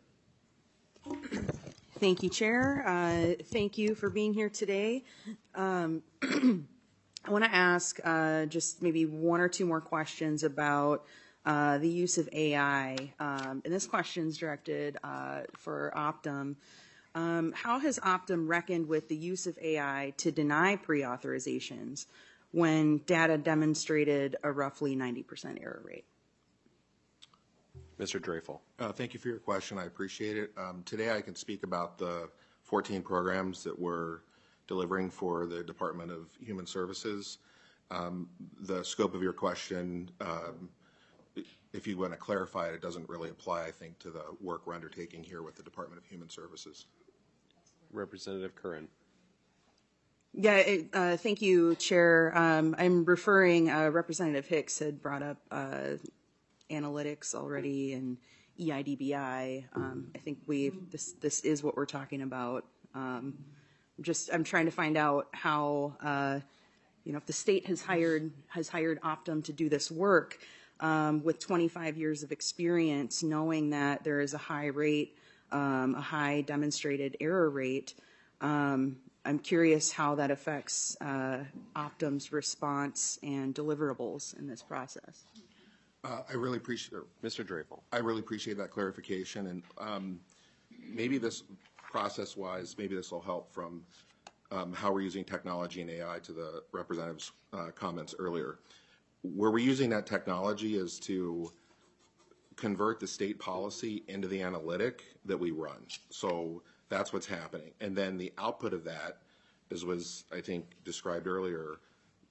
Thank you, Chair. Uh, thank you for being here today. Um, I want to ask uh, just maybe one or two more questions about uh, the use of A I. Um, and this question is directed uh, for Optum. Um, how has Optum reckoned with the use of A I to deny pre-authorizations when data demonstrated a roughly ninety percent error rate? Mister Dreyfus. Uh, thank you for your question. I appreciate it. Um, today I can speak about the fourteen programs that we're delivering for the Department of Human Services. Um, the scope of your question, um, if you want to clarify it, it doesn't really apply, I think, to the work we're undertaking here with the Department of Human Services. Representative Curran. Yeah, it, uh, thank you, Chair. Um, I'm referring, uh, Representative Hicks had brought up uh, analytics already and E I D B I. Um, I think we this this is what we're talking about. Um, just I'm trying to find out how uh, you know if the state has hired has hired Optum to do this work um, with twenty-five years of experience, knowing that there is a high rate, um, a high demonstrated error rate. Um, I'm curious how that affects uh, Optum's response and deliverables in this process. Uh, I really appreciate Mister Dreyfus. I really appreciate that clarification, and um, maybe this process-wise, maybe this will help from um, how we're using technology and A I to the representative's uh, comments earlier. Where we're using that technology is to convert the state policy into the analytic that we run. So that's what's happening, and then the output of that, as was I think described earlier,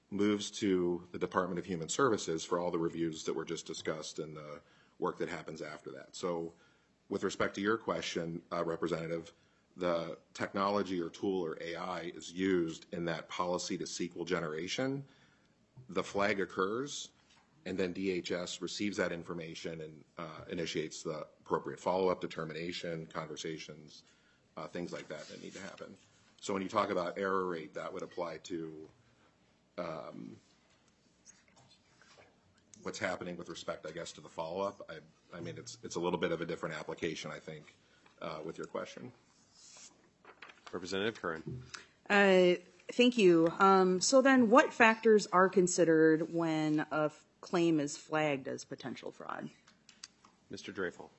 moves to the Department of Human Services for all the reviews that were just discussed and the work that happens after that. So with respect to your question, uh, Representative, the technology or tool or A I is used in that policy to S Q L generation. The flag occurs, and then D H S receives that information and uh, initiates the appropriate follow-up, determination, conversations, uh, things like that that need to happen. So when you talk about error rate, that would apply to um, what's happening with respect, I guess, to the follow-up. I, I mean, it's it's a little bit of a different application, I think, uh, with your question. Representative Curran. Uh, thank you. Um, so then what factors are considered when a f- claim is flagged as potential fraud? Mister Dreyfel.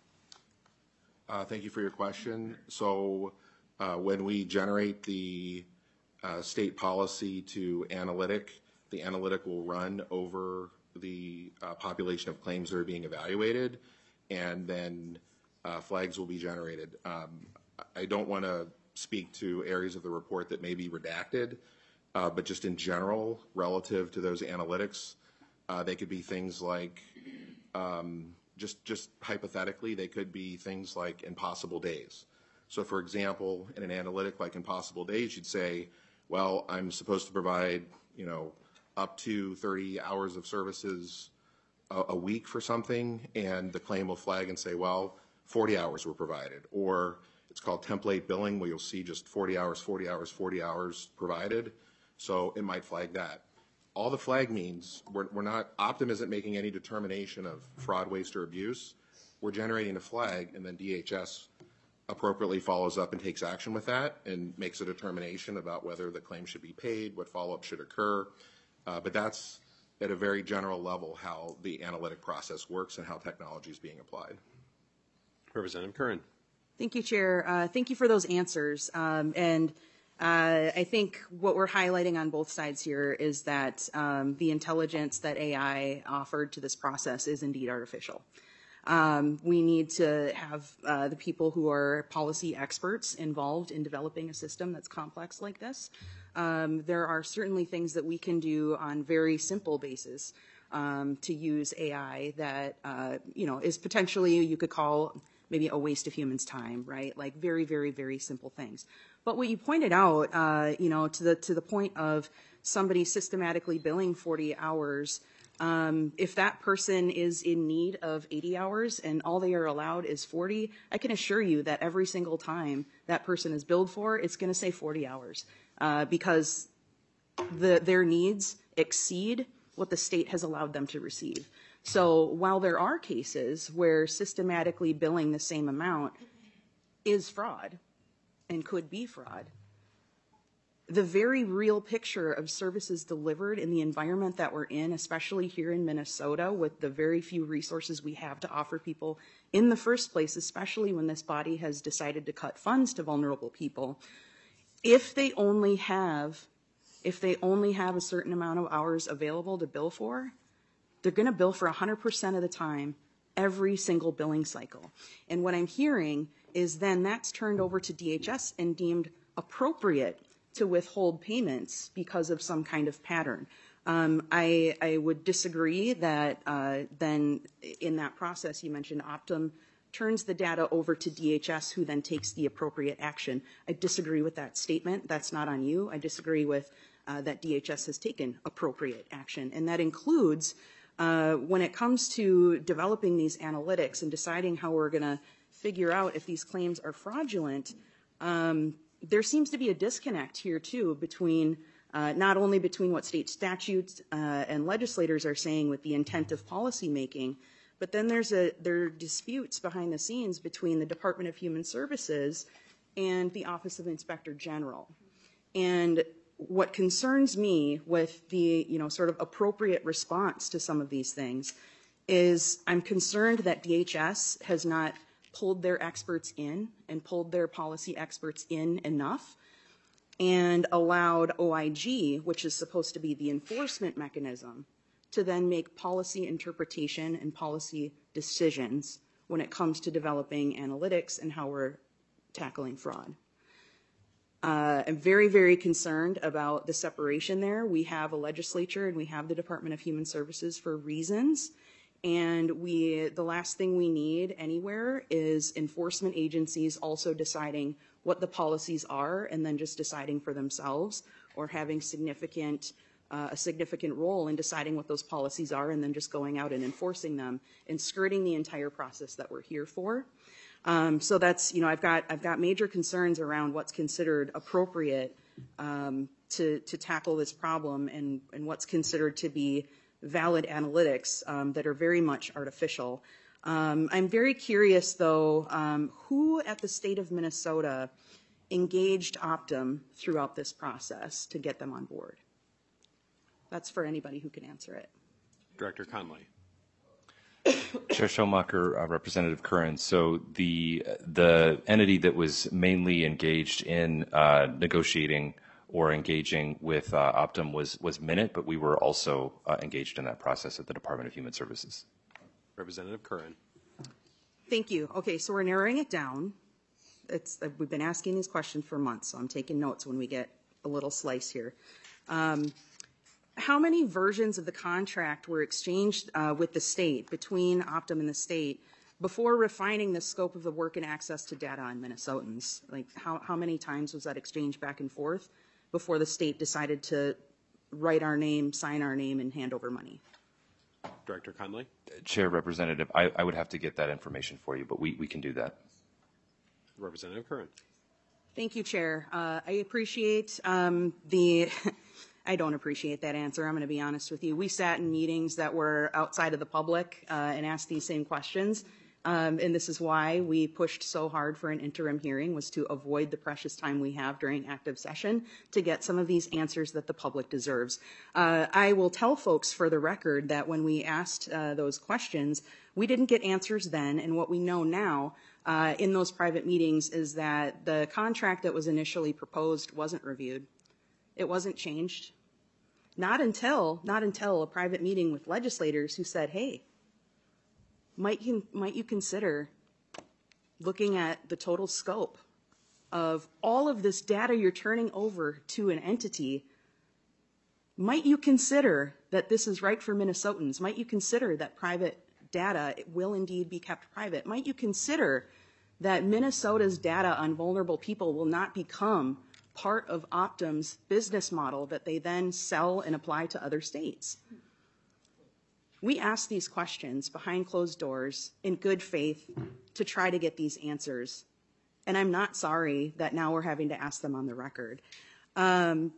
Uh, thank you for your question. So uh, when we generate the uh, state policy to analytic, the analytic will run over the uh, population of claims that are being evaluated, and then uh, flags will be generated. Um, I don't want to speak to areas of the report that may be redacted, uh, but just in general, relative to those analytics, uh, they could be things like, um, just, just hypothetically, they could be things like impossible days. So for example, in an analytic like impossible days, you'd say, well, I'm supposed to provide, you know, up to thirty hours of services a, a week for something, and the claim will flag and say, well, forty hours were provided. Or it's called template billing, where you'll see just forty hours, forty hours, forty hours provided. So it might flag that. All the flag means, we're, we're not, Optum isn't making any determination of fraud, waste, or abuse. We're generating a flag, and then D H S appropriately follows up and takes action with that and makes a determination about whether the claim should be paid, what follow-up should occur. Uh, but that's at a very general level how the analytic process works and how technology is being applied. Representative Curran. Thank you, Chair. Uh, thank you for those answers. Um, and uh, I think what we're highlighting on both sides here is that um, the intelligence that A I offered to this process is indeed artificial. Um, we need to have uh, the people who are policy experts involved in developing a system that's complex like this. Um, there are certainly things that we can do on very simple basis um, to use A I that, uh, you know, is potentially, you could call maybe a waste of humans' time, right? Like very, very, very simple things. But what you pointed out, uh, you know, to the to the point of somebody systematically billing forty hours, um, if that person is in need of eighty hours and all they are allowed is forty, I can assure you that every single time that person is billed for, it's going to say forty hours uh, because the their needs exceed what the state has allowed them to receive. So while there are cases where systematically billing the same amount is fraud and could be fraud, the very real picture of services delivered in the environment that we're in, especially here in Minnesota, with the very few resources we have to offer people in the first place, especially when this body has decided to cut funds to vulnerable people, if they only have, if they only have a certain amount of hours available to bill for, they're going to bill for one hundred percent of the time, every single billing cycle. And what I'm hearing is then that's turned over to D H S and deemed appropriate to withhold payments because of some kind of pattern. Um, I, I would disagree that uh, then in that process you mentioned Optum turns the data over to D H S, who then takes the appropriate action. I disagree with that statement. That's not on you. I disagree with uh, that D H S has taken appropriate action, and that includes Uh, when it comes to developing these analytics and deciding how we're going to figure out if these claims are fraudulent, um, there seems to be a disconnect here, too, between uh, not only between what state statutes uh, and legislators are saying with the intent of policymaking, but then there's a, there are disputes behind the scenes between the Department of Human Services and the Office of Inspector General. And what concerns me with the, you know, sort of appropriate response to some of these things is I'm concerned that D H S has not pulled their experts in and pulled their policy experts in enough and allowed O I G, which is supposed to be the enforcement mechanism, to then make policy interpretation and policy decisions when it comes to developing analytics and how we're tackling fraud. Uh, I'm very, very concerned about the separation there. We have a legislature and we have the Department of Human Services for reasons. And we, the last thing we need anywhere is enforcement agencies also deciding what the policies are and then just deciding for themselves, or having significant, uh, a significant role in deciding what those policies are and then just going out and enforcing them and skirting the entire process that we're here for. Um, so that's, you know, I've got, I've got major concerns around what's considered appropriate um, to, to tackle this problem, and, and what's considered to be valid analytics um, that are very much artificial. Um, I'm very curious, though, um, who at the state of Minnesota engaged Optum throughout this process to get them on board? That's for anybody who can answer it. Director Conley. Chair Schomacher, uh, Representative Curran. So the the entity that was mainly engaged in uh, negotiating or engaging with uh, Optum was was Minute, but we were also uh, engaged in that process at the Department of Human Services. Representative Curran. Thank you. Okay, so we're narrowing it down. It's, uh, we've been asking these questions for months, so I'm taking notes when we get a little slice here. Um, how many versions of the contract were exchanged uh, with the state, between Optum and the state, before refining the scope of the work and access to data on Minnesotans? Like, how, how many times was that exchange back and forth before the state decided to write our name, sign our name, and hand over money? Director Conley. Chair, Representative, I, I would have to get that information for you, but we, we can do that. Representative Curran. Thank you, Chair. Uh, I appreciate um, the, I don't appreciate that answer, I'm going to be honest with you. We sat in meetings that were outside of the public uh, and asked these same questions. Um, and this is why we pushed so hard for an interim hearing, was to avoid the precious time we have during active session to get some of these answers that the public deserves. Uh, I will tell folks for the record that when we asked uh, those questions, we didn't get answers then, and what we know now uh, in those private meetings is that the contract that was initially proposed wasn't reviewed. It wasn't changed. Not until, not until a private meeting with legislators who said, hey, Might you, might you consider looking at the total scope of all of this data you're turning over to an entity? Might you consider that this is right for Minnesotans? Might you consider that private data will indeed be kept private? Might you consider that Minnesota's data on vulnerable people will not become part of Optum's business model that they then sell and apply to other states? We asked these questions behind closed doors in good faith to try to get these answers. And I'm not sorry that now we're having to ask them on the record. Um,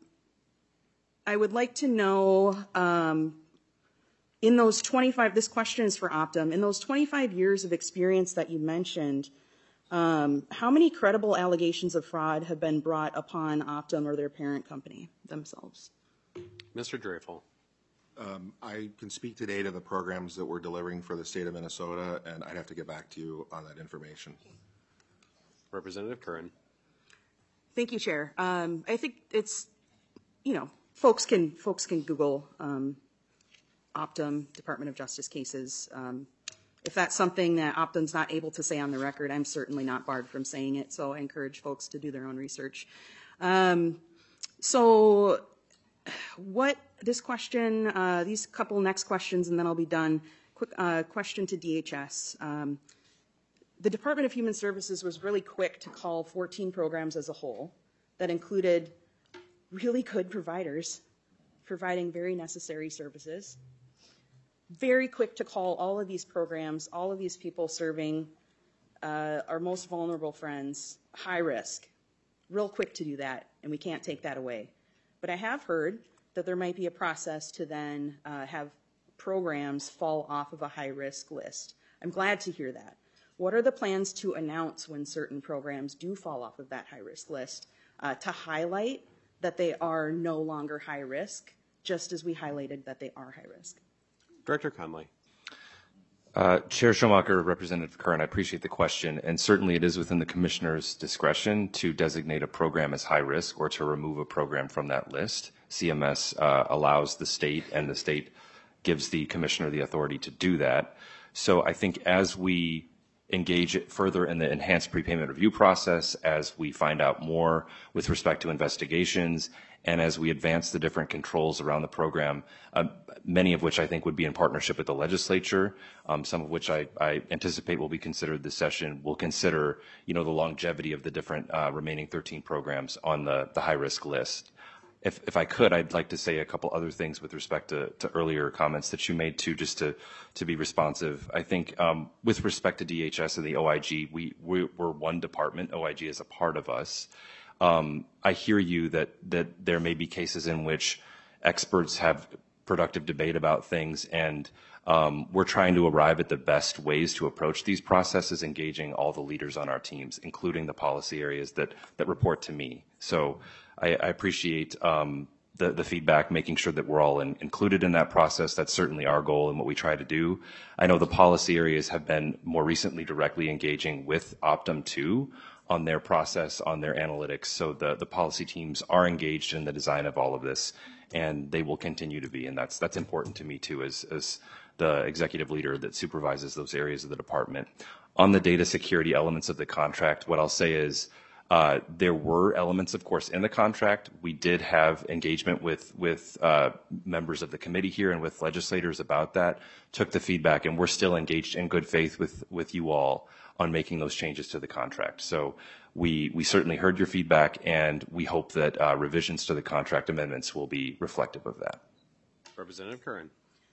I would like to know, um, in those twenty-five, this question is for Optum, in those twenty-five years of experience that you mentioned, um, how many credible allegations of fraud have been brought upon Optum or their parent company themselves? Mister Dreyfel. Um, I can speak today to the programs that we're delivering for the state of Minnesota, and I'd have to get back to you on that information. Representative Curran. Thank you, Chair. Um, I think it's, you know, folks can folks can Google um, Optum Department of Justice cases. Um, if that's something that Optum's not able to say on the record, I'm certainly not barred from saying it. So I encourage folks to do their own research. Um, so. What this question, uh, these couple next questions, and then I'll be done. Quick uh, question to D H S. Um, the Department of Human Services was really quick to call fourteen programs as a whole that included really good providers providing very necessary services. Very quick to call all of these programs, all of these people serving uh, our most vulnerable friends, high risk. Real quick to do that, and we can't take that away. But I have heard that there might be a process to then uh, have programs fall off of a high-risk list. I'm glad to hear that. What are the plans to announce when certain programs do fall off of that high-risk list uh, to highlight that they are no longer high-risk, just as we highlighted that they are high-risk? Director Conley. Uh, Chair Schomacher, Representative Curran, I appreciate the question, and certainly it is within the Commissioner's discretion to designate a program as high risk or to remove a program from that list. C M S uh, allows the state, and the state gives the Commissioner the authority to do that. So I think as we engage it further in the enhanced prepayment review process as we find out more with respect to investigations and as we advance the different controls around the program, uh, many of which I think would be in partnership with the legislature, um, some of which I, I anticipate will be considered this session. We'll consider, you know, the longevity of the different uh, remaining thirteen programs on the, the high-risk list. If, if I could, I'd like to say a couple other things with respect to, to earlier comments that you made too, just to, to be responsive. I think um, with respect to D H S and the O I G, we, we, we're one department. O I G is a part of us. Um, I hear you that, that there may be cases in which experts have productive debate about things, and um, we're trying to arrive at the best ways to approach these processes, engaging all the leaders on our teams, including the policy areas that, that report to me. So I, I appreciate um, the, the feedback, making sure that we're all in, included in that process. That's certainly our goal and what we try to do. I know the policy areas have been more recently directly engaging with Optum too on their process, on their analytics. So the, the policy teams are engaged in the design of all of this, and they will continue to be. And that's, that's important to me too, as, as the executive leader that supervises those areas of the department. On the data security elements of the contract, what I'll say is uh, there were elements, of course, in the contract. We did have engagement with, with uh, members of the committee here and with legislators about that, took the feedback, and we're still engaged in good faith with, with you all on making those changes to the contract. So we, we certainly heard your feedback, and we hope that uh, revisions to the contract amendments will be reflective of that. Representative Curran.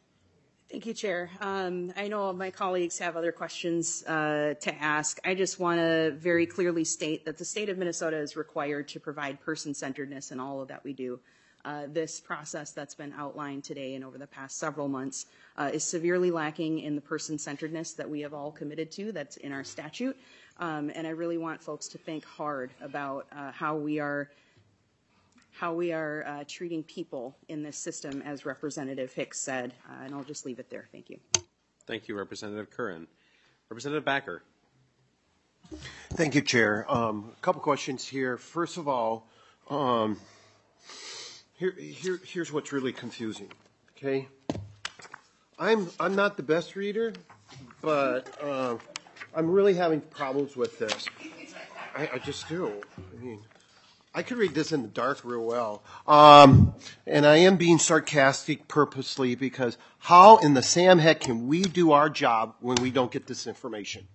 Thank you, Chair. Um, I know my colleagues have other questions uh, to ask. I just want to very clearly state that the state of Minnesota is required to provide person-centeredness in all of that we do. Uh, this process that's been outlined today and over the past several months uh, is severely lacking in the person-centeredness that we have all committed to, that's in our statute. Um, and I really want folks to think hard about uh, how we are how we are uh, treating people in this system, as Representative Hicks said. Uh, and I'll just leave it there. Thank you. Thank you, Representative Curran. Representative Backer. Thank you, Chair. Um, a couple questions here. First of all, um, Here, here, here's what's really confusing, okay? I'm, I'm not the best reader, but uh, I'm really having problems with this. I, I just do. I mean, I could read this in the dark real well. Um, and I am being sarcastic purposely because how in the Sam heck can we do our job when we don't get this information?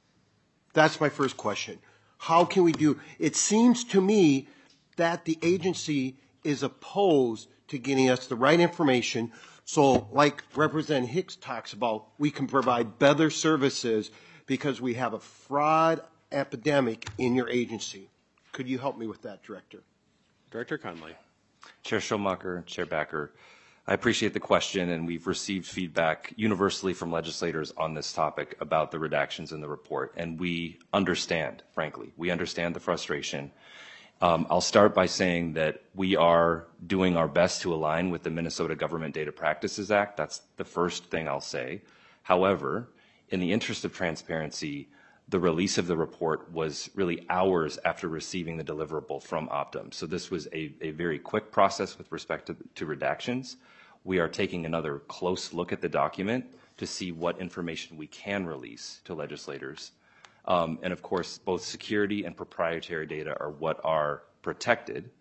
That's my first question. How can we do? It seems to me that the agency is opposed to getting us the right information. So like Representative Hicks talks about, we can provide better services because we have a fraud epidemic in your agency. Could you help me with that, Director? Director Conley. Chair Schumacher, Chair Backer, I appreciate the question, and we've received feedback universally from legislators on this topic about the redactions in the report, and we understand, frankly, we understand the frustration. Um, I'll start by saying that we are doing our best to align with the Minnesota Government Data Practices Act. That's the first thing I'll say. However, in the interest of transparency, the release of the report was really hours after receiving the deliverable from Optum. So this was a, a very quick process with respect to, to redactions. We are taking another close look at the document to see what information we can release to legislators. Um, and of course, both security and proprietary data are what are protected.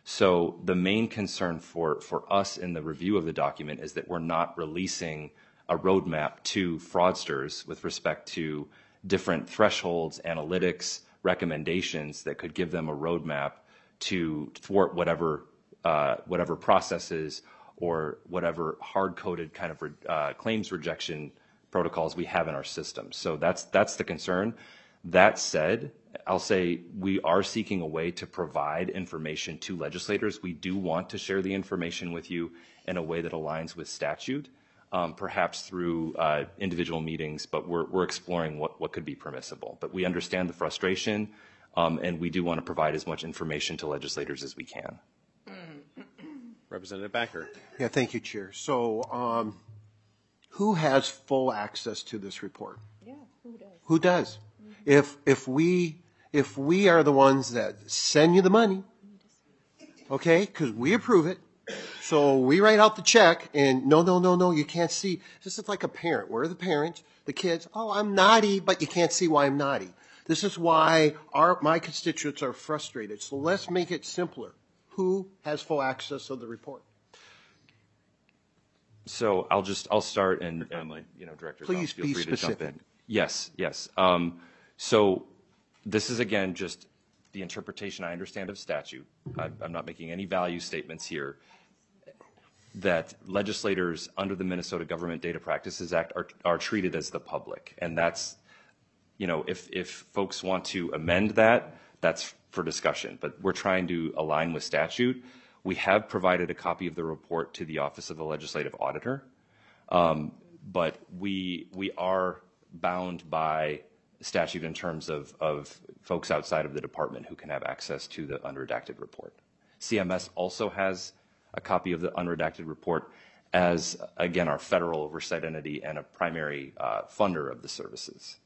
So the main concern for, for us in the review of the document is that we're not releasing a roadmap to fraudsters with respect to different thresholds, analytics, recommendations that could give them a roadmap to thwart whatever, uh, whatever processes or whatever hard-coded kind of re uh, claims rejection protocols we have in our system. So that's, that's the concern. That said, I'll say we are seeking a way to provide information to legislators. We do want to share the information with you in a way that aligns with statute, um, perhaps through uh, individual meetings, but we're, we're exploring what, what could be permissible. But we understand the frustration, um, and we do want to provide as much information to legislators as we can. Representative Backer. Yeah, thank you, Chair. So um, who has full access to this report? Yeah, who does? Who does? Mm-hmm. If, if, we, if we are the ones that send you the money, okay, because we approve it, so we write out the check, and no, no, no, no, you can't see. This is like a parent. We're the parent. The kids, oh, I'm naughty, but you can't see why I'm naughty. This is why our, my constituents are frustrated. So let's make it simpler. Who has full access of the report? So I'll just, I'll start and, and you know, Director Please Goff, feel be free to jump specific. in. Yes, yes. Um, so this is, again, just the interpretation I understand of statute. I, I'm not making any value statements here. That legislators under the Minnesota Government Data Practices Act are, are treated as the public. And that's, you know, if, if folks want to amend that, that's for discussion. But we're trying to align with statute. We have provided a copy of the report to the Office of the Legislative Auditor. Um, but we, we are bound by statute in terms of, of folks outside of the department who can have access to the unredacted report. C M S also has a copy of the unredacted report as, again, our federal oversight entity and a primary uh, funder of the services.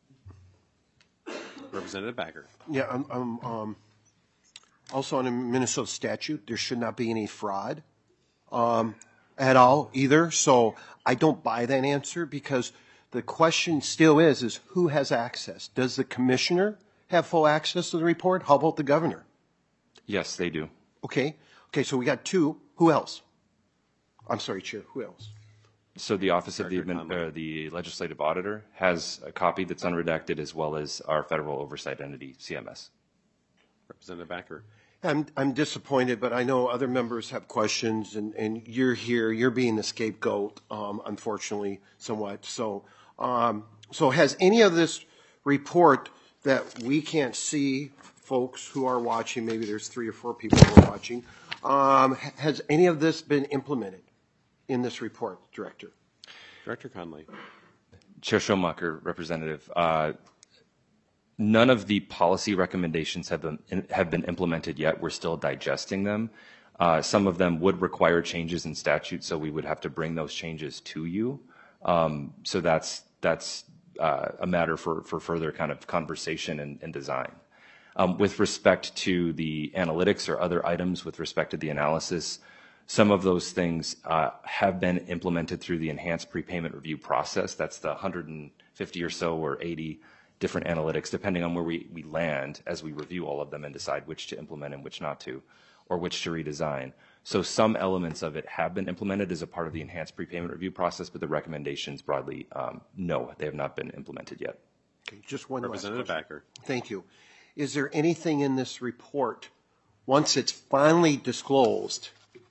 Representative Backer. Yeah, um, um, um, also on a Minnesota statute, there should not be any fraud um, at all either. So I don't buy that answer because the question still is, is who has access? Does the commissioner have full access to the report? How about the governor? Yes, they do. Okay. Okay, so we got two. Who else? I'm sorry, Chair. Who else? So the Office of the, Director admin, Conley. uh, the Legislative Auditor has a copy that's unredacted, as well as our federal oversight entity, C M S. Representative Backer. I'm, I'm disappointed, but I know other members have questions, and, and you're here. You're being the scapegoat, um, unfortunately, somewhat. So, um, so has any of this report that we can't see, folks who are watching, maybe there's three or four people who are watching, um, has any of this been implemented in this report, Director? Director Conley. Chair Schoenmacher, Representative, uh, none of the policy recommendations have been, have been implemented yet. We're still digesting them. Uh, some of them would require changes in statute, so we would have to bring those changes to you. Um, so that's, that's uh, a matter for, for further kind of conversation and, and design. Um, with respect to the analytics or other items with respect to the analysis, some of those things uh, have been implemented through the enhanced prepayment review process. That's the one hundred fifty or so or eighty different analytics, depending on where we, we land as we review all of them and decide which to implement and which not to, or which to redesign. So some elements of it have been implemented as a part of the enhanced prepayment review process, but the recommendations broadly, um, no, they have not been implemented yet. Okay, just one last Representative question. Backer. Thank you. Is there anything in this report, once it's finally disclosed,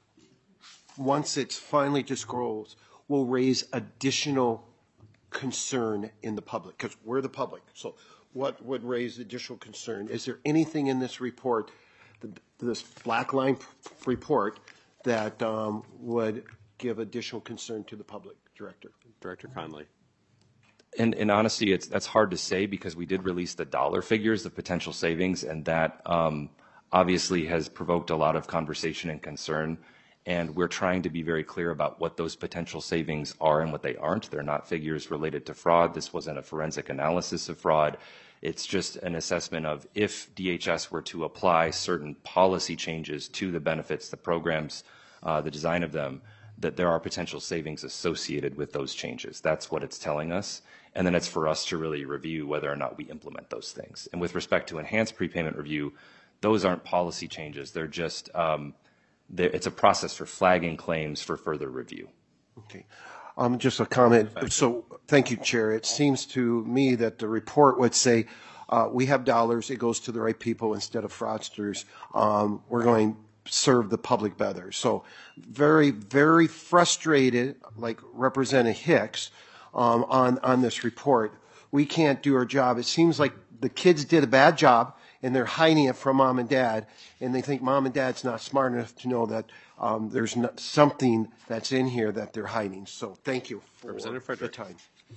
once it's finally disclosed, will raise additional concern in the public? Because we're the public. So what would raise additional concern? Is there anything in this report, this black line report, that um, would give additional concern to the public, Director? Director Conley. In, in honesty, it's, that's hard to say because we did release the dollar figures of potential savings, and that um, obviously has provoked a lot of conversation and concern. And we're trying to be very clear about what those potential savings are and what they aren't. They're not figures related to fraud. This wasn't a forensic analysis of fraud. It's just an assessment of if D H S were to apply certain policy changes to the benefits, the programs, uh, the design of them, that there are potential savings associated with those changes. That's what it's telling us. And then it's for us to really review whether or not we implement those things. And with respect to enhanced prepayment review, those aren't policy changes. They're just, um, they're, it's a process for flagging claims for further review. Okay. Um, just a comment. So thank you, Chair. It seems to me that the report would say, uh, we have dollars, it goes to the right people instead of fraudsters. Um, we're going to serve the public better. So very, very frustrated, like Representative Hicks, um, on, on this report. We can't do our job. It seems like the kids did a bad job and they're hiding it from mom and dad, and they think mom and dad's not smart enough to know that um, there's not something that's in here that they're hiding. So thank you for Representative the Frederick. time.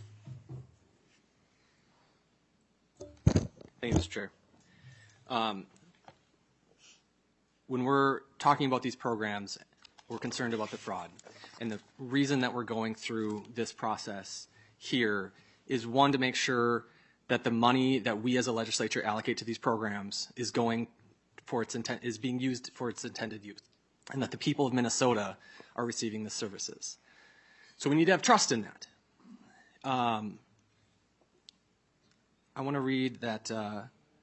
Thank you, Mister Chair. Um, when we're talking about these programs, we're concerned about the fraud. And the reason that we're going through this process here is, one, to make sure that the money that we as a legislature allocate to these programs is going for its intent, is being used for its intended use, and that the people of Minnesota are receiving the services. So we need to have trust in that. Um, I want to read that uh,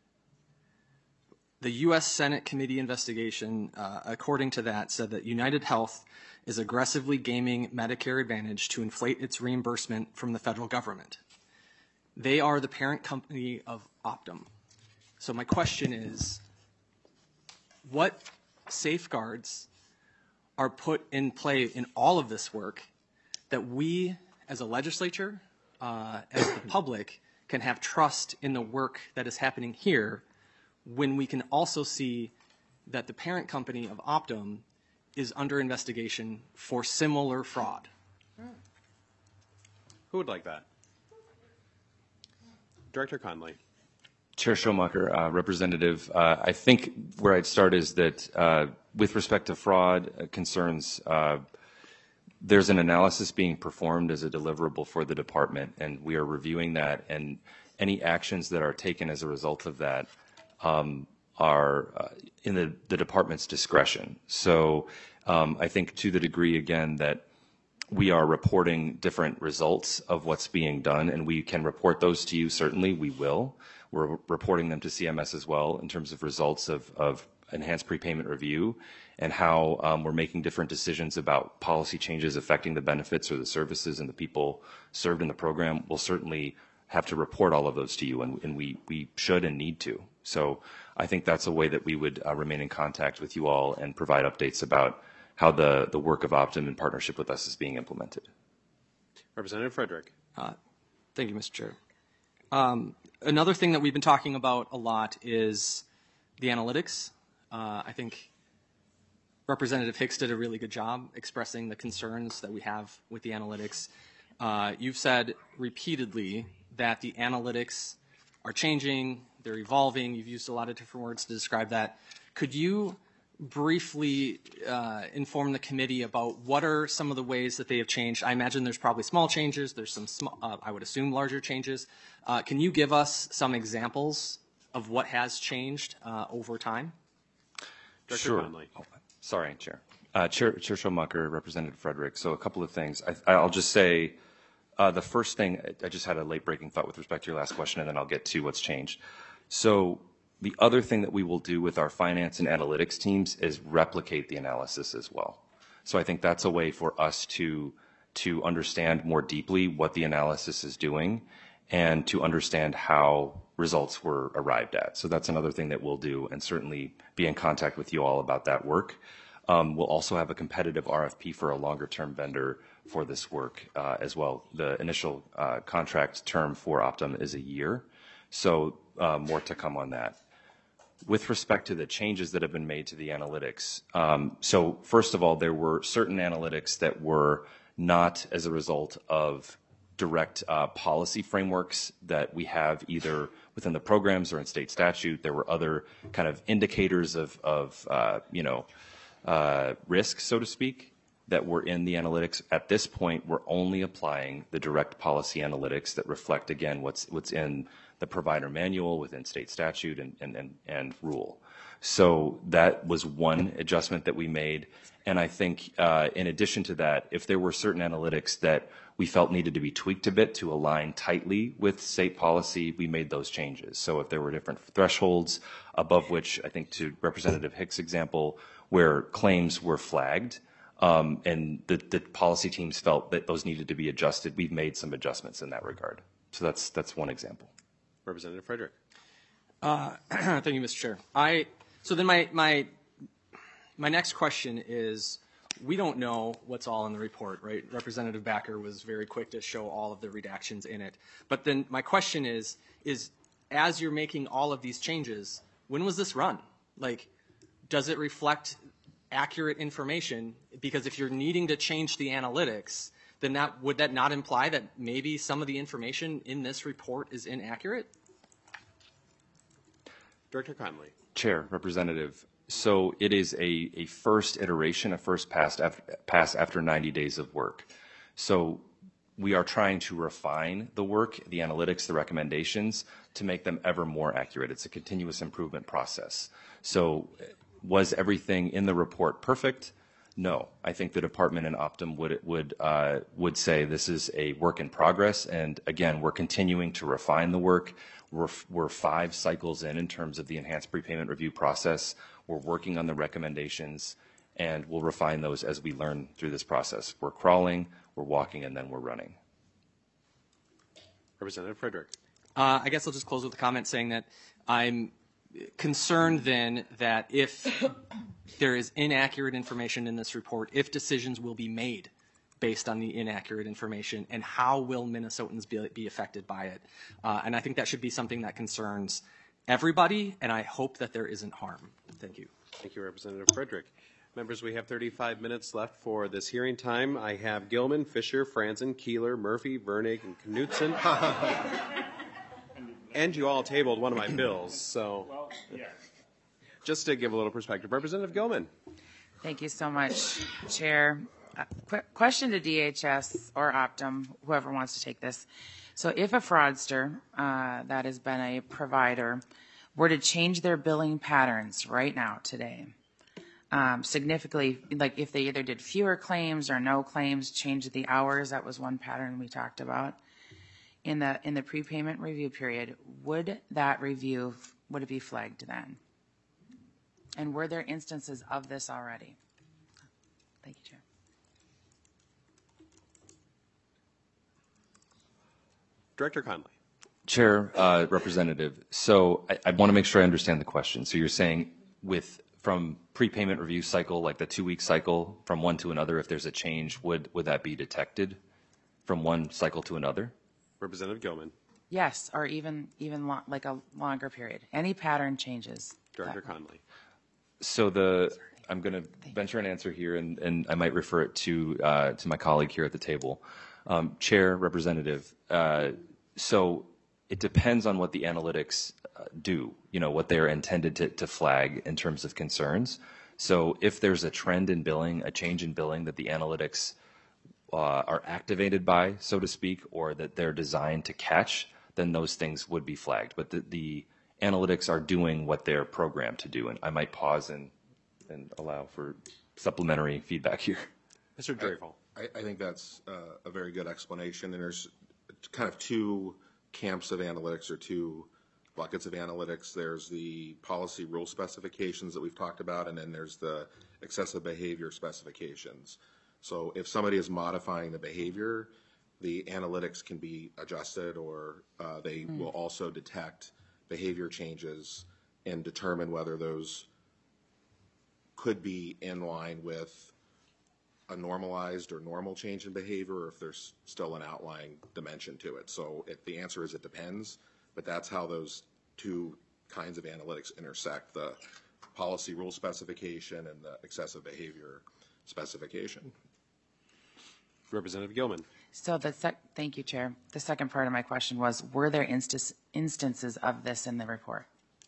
the U S Senate committee investigation, uh, according to that, said that United Health is aggressively gaming Medicare Advantage to inflate its reimbursement from the federal government. They are the parent company of Optum. So my question is, what safeguards are put in play in all of this work that we as a legislature, uh, as the public, can have trust in the work that is happening here when we can also see that the parent company of Optum is under investigation for similar fraud? Who would like that? Director Conley. Chair Schomacher, uh, Representative, uh, I think where I'd start is that uh, with respect to fraud uh, concerns, uh, there's an analysis being performed as a deliverable for the department, and we are reviewing that, and any actions that are taken as a result of that um, are uh, in the, the department's discretion. So um, I think to the degree, again, that we are reporting different results of what's being done, and we can report those to you, certainly we will. We're reporting them to C M S as well in terms of results of, of enhanced prepayment review and how um, we're making different decisions about policy changes affecting the benefits or the services and the people served in the program. We'll certainly have to report all of those to you, and, and we, we should and need to. So I think that's a way that we would uh, remain in contact with you all and provide updates about how the, the work of Optum in partnership with us is being implemented. Representative Frederick. Uh, thank you, Mister Chair. Um, another thing that we've been talking about a lot is the analytics. Uh, I think Representative Hicks did a really good job expressing the concerns that we have with the analytics. Uh, you've said repeatedly that the analytics are changing, they're evolving. You've used a lot of different words to describe that. Could you briefly uh, inform the committee about what are some of the ways that they have changed? I imagine there's probably small changes. There's some, small, uh, I would assume, larger changes. Uh, can you give us some examples of what has changed uh, over time? Director Sure. Conley. Oh, sorry, Chair. Uh, Chair, Chair Schomacher, Representative Frederick. So a couple of things. I, I'll just say uh, the first thing, I just had a late-breaking thought with respect to your last question, and then I'll get to what's changed. So the other thing that we will do with our finance and analytics teams is replicate the analysis as well. So I think that's a way for us to, to understand more deeply what the analysis is doing and to understand how results were arrived at. So that's another thing that we'll do, and certainly be in contact with you all about that work. Um, we'll also have a competitive R F P for a longer-term vendor for this work uh, as well. The initial uh, contract term for Optum is a year, so uh, more to come on that. With respect to the changes that have been made to the analytics, um, so first of all, there were certain analytics that were not as a result of direct uh, policy frameworks that we have either within the programs or in state statute. There were other kind of indicators of, of uh, you know, uh, risk, so to speak, that were in the analytics. At this point, we're only applying the direct policy analytics that reflect, again, what's, what's in the provider manual within state statute and, and, and, and rule. So that was one adjustment that we made. And I think uh, in addition to that, if there were certain analytics that we felt needed to be tweaked a bit to align tightly with state policy, we made those changes. So if there were different thresholds above which, I think to Representative Hicks' example, where claims were flagged um, and the, the policy teams felt that those needed to be adjusted, we've made some adjustments in that regard. So that's, that's one example. Representative Frederick. Uh, thank you, Mister Chair. I, so then my, my, my next question is, we don't know what's all in the report, right? Representative Backer was very quick to show all of the redactions in it. But then my question is, is as you're making all of these changes, when was this run? Like, does it reflect accurate information? Because if you're needing to change the analytics, then that would that not imply that maybe some of the information in this report is inaccurate? Director Conley. Chair, Representative, so it is a, a first iteration, a first pass after, pass after ninety days of work. So we are trying to refine the work, the analytics, the recommendations to make them ever more accurate. It's a continuous improvement process. So was everything in the report perfect? No. I think the department and Optum would would uh, would say this is a work in progress, and again, we're continuing to refine the work. We're, we're five cycles in in terms of the enhanced prepayment review process. We're working on the recommendations, and we'll refine those as we learn through this process. We're crawling, we're walking, and then we're running. Representative Frederick. Uh, I guess I'll just close with a comment saying that I'm concerned then that if there is inaccurate information in this report, if decisions will be made based on the inaccurate information, and how will Minnesotans be, be affected by it. Uh, and I think that should be something that concerns everybody, and I hope that there isn't harm. Thank you. Thank you, Representative Frederick. Members, we have thirty-five minutes left for this hearing time. I have Gilman, Fisher, Franzen, Keeler, Murphy, Vernig, and Knutson. And you all tabled one of my bills, so well, yeah. Just to give a little perspective. Representative Gilman. Thank you so much, Chair. Uh, qu- question to D H S or Optum, whoever wants to take this. So if a fraudster uh, that has been a provider were to change their billing patterns right now, today, um, significantly, like if they either did fewer claims or no claims, changed the hours, that was one pattern we talked about, in the in the prepayment review period, would that review, would it be flagged then? And were there instances of this already? Thank you, Chair. Director Conley. Chair, uh, Representative, so I, I want to make sure I understand the question. So you're saying with from prepayment review cycle, like the two-week cycle, from one to another, if there's a change, would, would that be detected from one cycle to another? Representative Gilman. Yes, or even even lo- like a longer period. Any pattern changes. Director Conley. So the I'm going to venture an answer here, and, and I might refer it to uh, to my colleague here at the table. Um, Chair, Representative, uh, so it depends on what the analytics uh, do, you know, what they're intended to, to flag in terms of concerns. So if there's a trend in billing, a change in billing that the analytics uh, are activated by, so to speak, or that they're designed to catch, then those things would be flagged. But the, the analytics are doing what they're programmed to do. And I might pause and, and allow for supplementary feedback here. Mister Dreyfus. I, I think that's uh, a very good explanation. And there's kind of two camps of analytics or two buckets of analytics. There's the policy rule specifications that we've talked about, and then there's the excessive behavior specifications. So if somebody is modifying the behavior, the analytics can be adjusted, or uh, they mm. will also detect behavior changes and determine whether those could be in line with a normalized or normal change in behavior, or if there's still an outlying dimension to it. So if the answer is it depends, but that's how those two kinds of analytics intersect, the policy rule specification and the excessive behavior specification. Representative Gilman. So the sec- thank you, Chair. The second part of my question was, were there inst- instances of this in the report?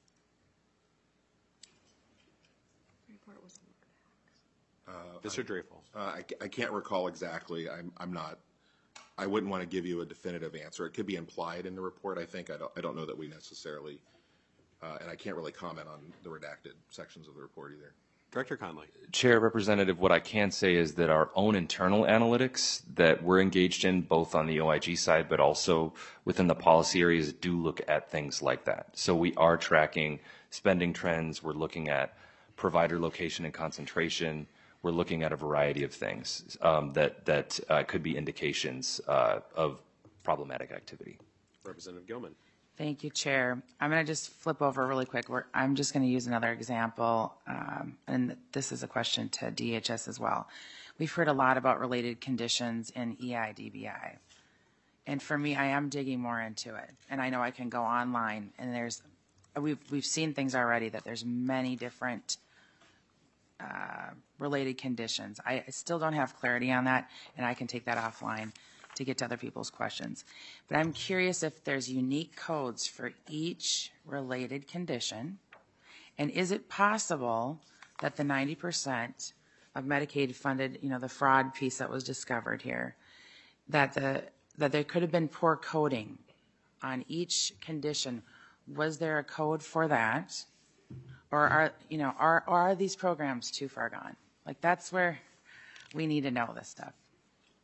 Uh, Mister Dreyfus. Uh, I, I can't recall exactly. I'm, I'm not, I wouldn't want to give you a definitive answer. It could be implied in the report, I think. I don't, I don't know that we necessarily, uh, and I can't really comment on the redacted sections of the report either. Director Conley. Chair, Representative, what I can say is that our own internal analytics that we're engaged in, both on the O I G side, but also within the policy areas, do look at things like that. So we are tracking spending trends. We're looking at provider location and concentration. We're looking at a variety of things um, that, that uh, could be indications uh, of problematic activity. Representative Gilman. Thank you, Chair. I'm going to just flip over really quick. We're, I'm just going to use another example, um, and this is a question to D H S as well. We've heard a lot about related conditions in E I D B I. And for me, I am digging more into it. And I know I can go online, and there's, we've, we've seen things already that there's many different uh, related conditions. I still don't have clarity on that, and I can take that offline to get to other people's questions. But I'm curious if there's unique codes for each related condition, and is it possible that the ninety percent of Medicaid funded, you know, the fraud piece that was discovered here, that the that there could have been poor coding on each condition? Was there a code for that? Or are, you know, are, or are these programs too far gone? Like, that's where we need to know this stuff.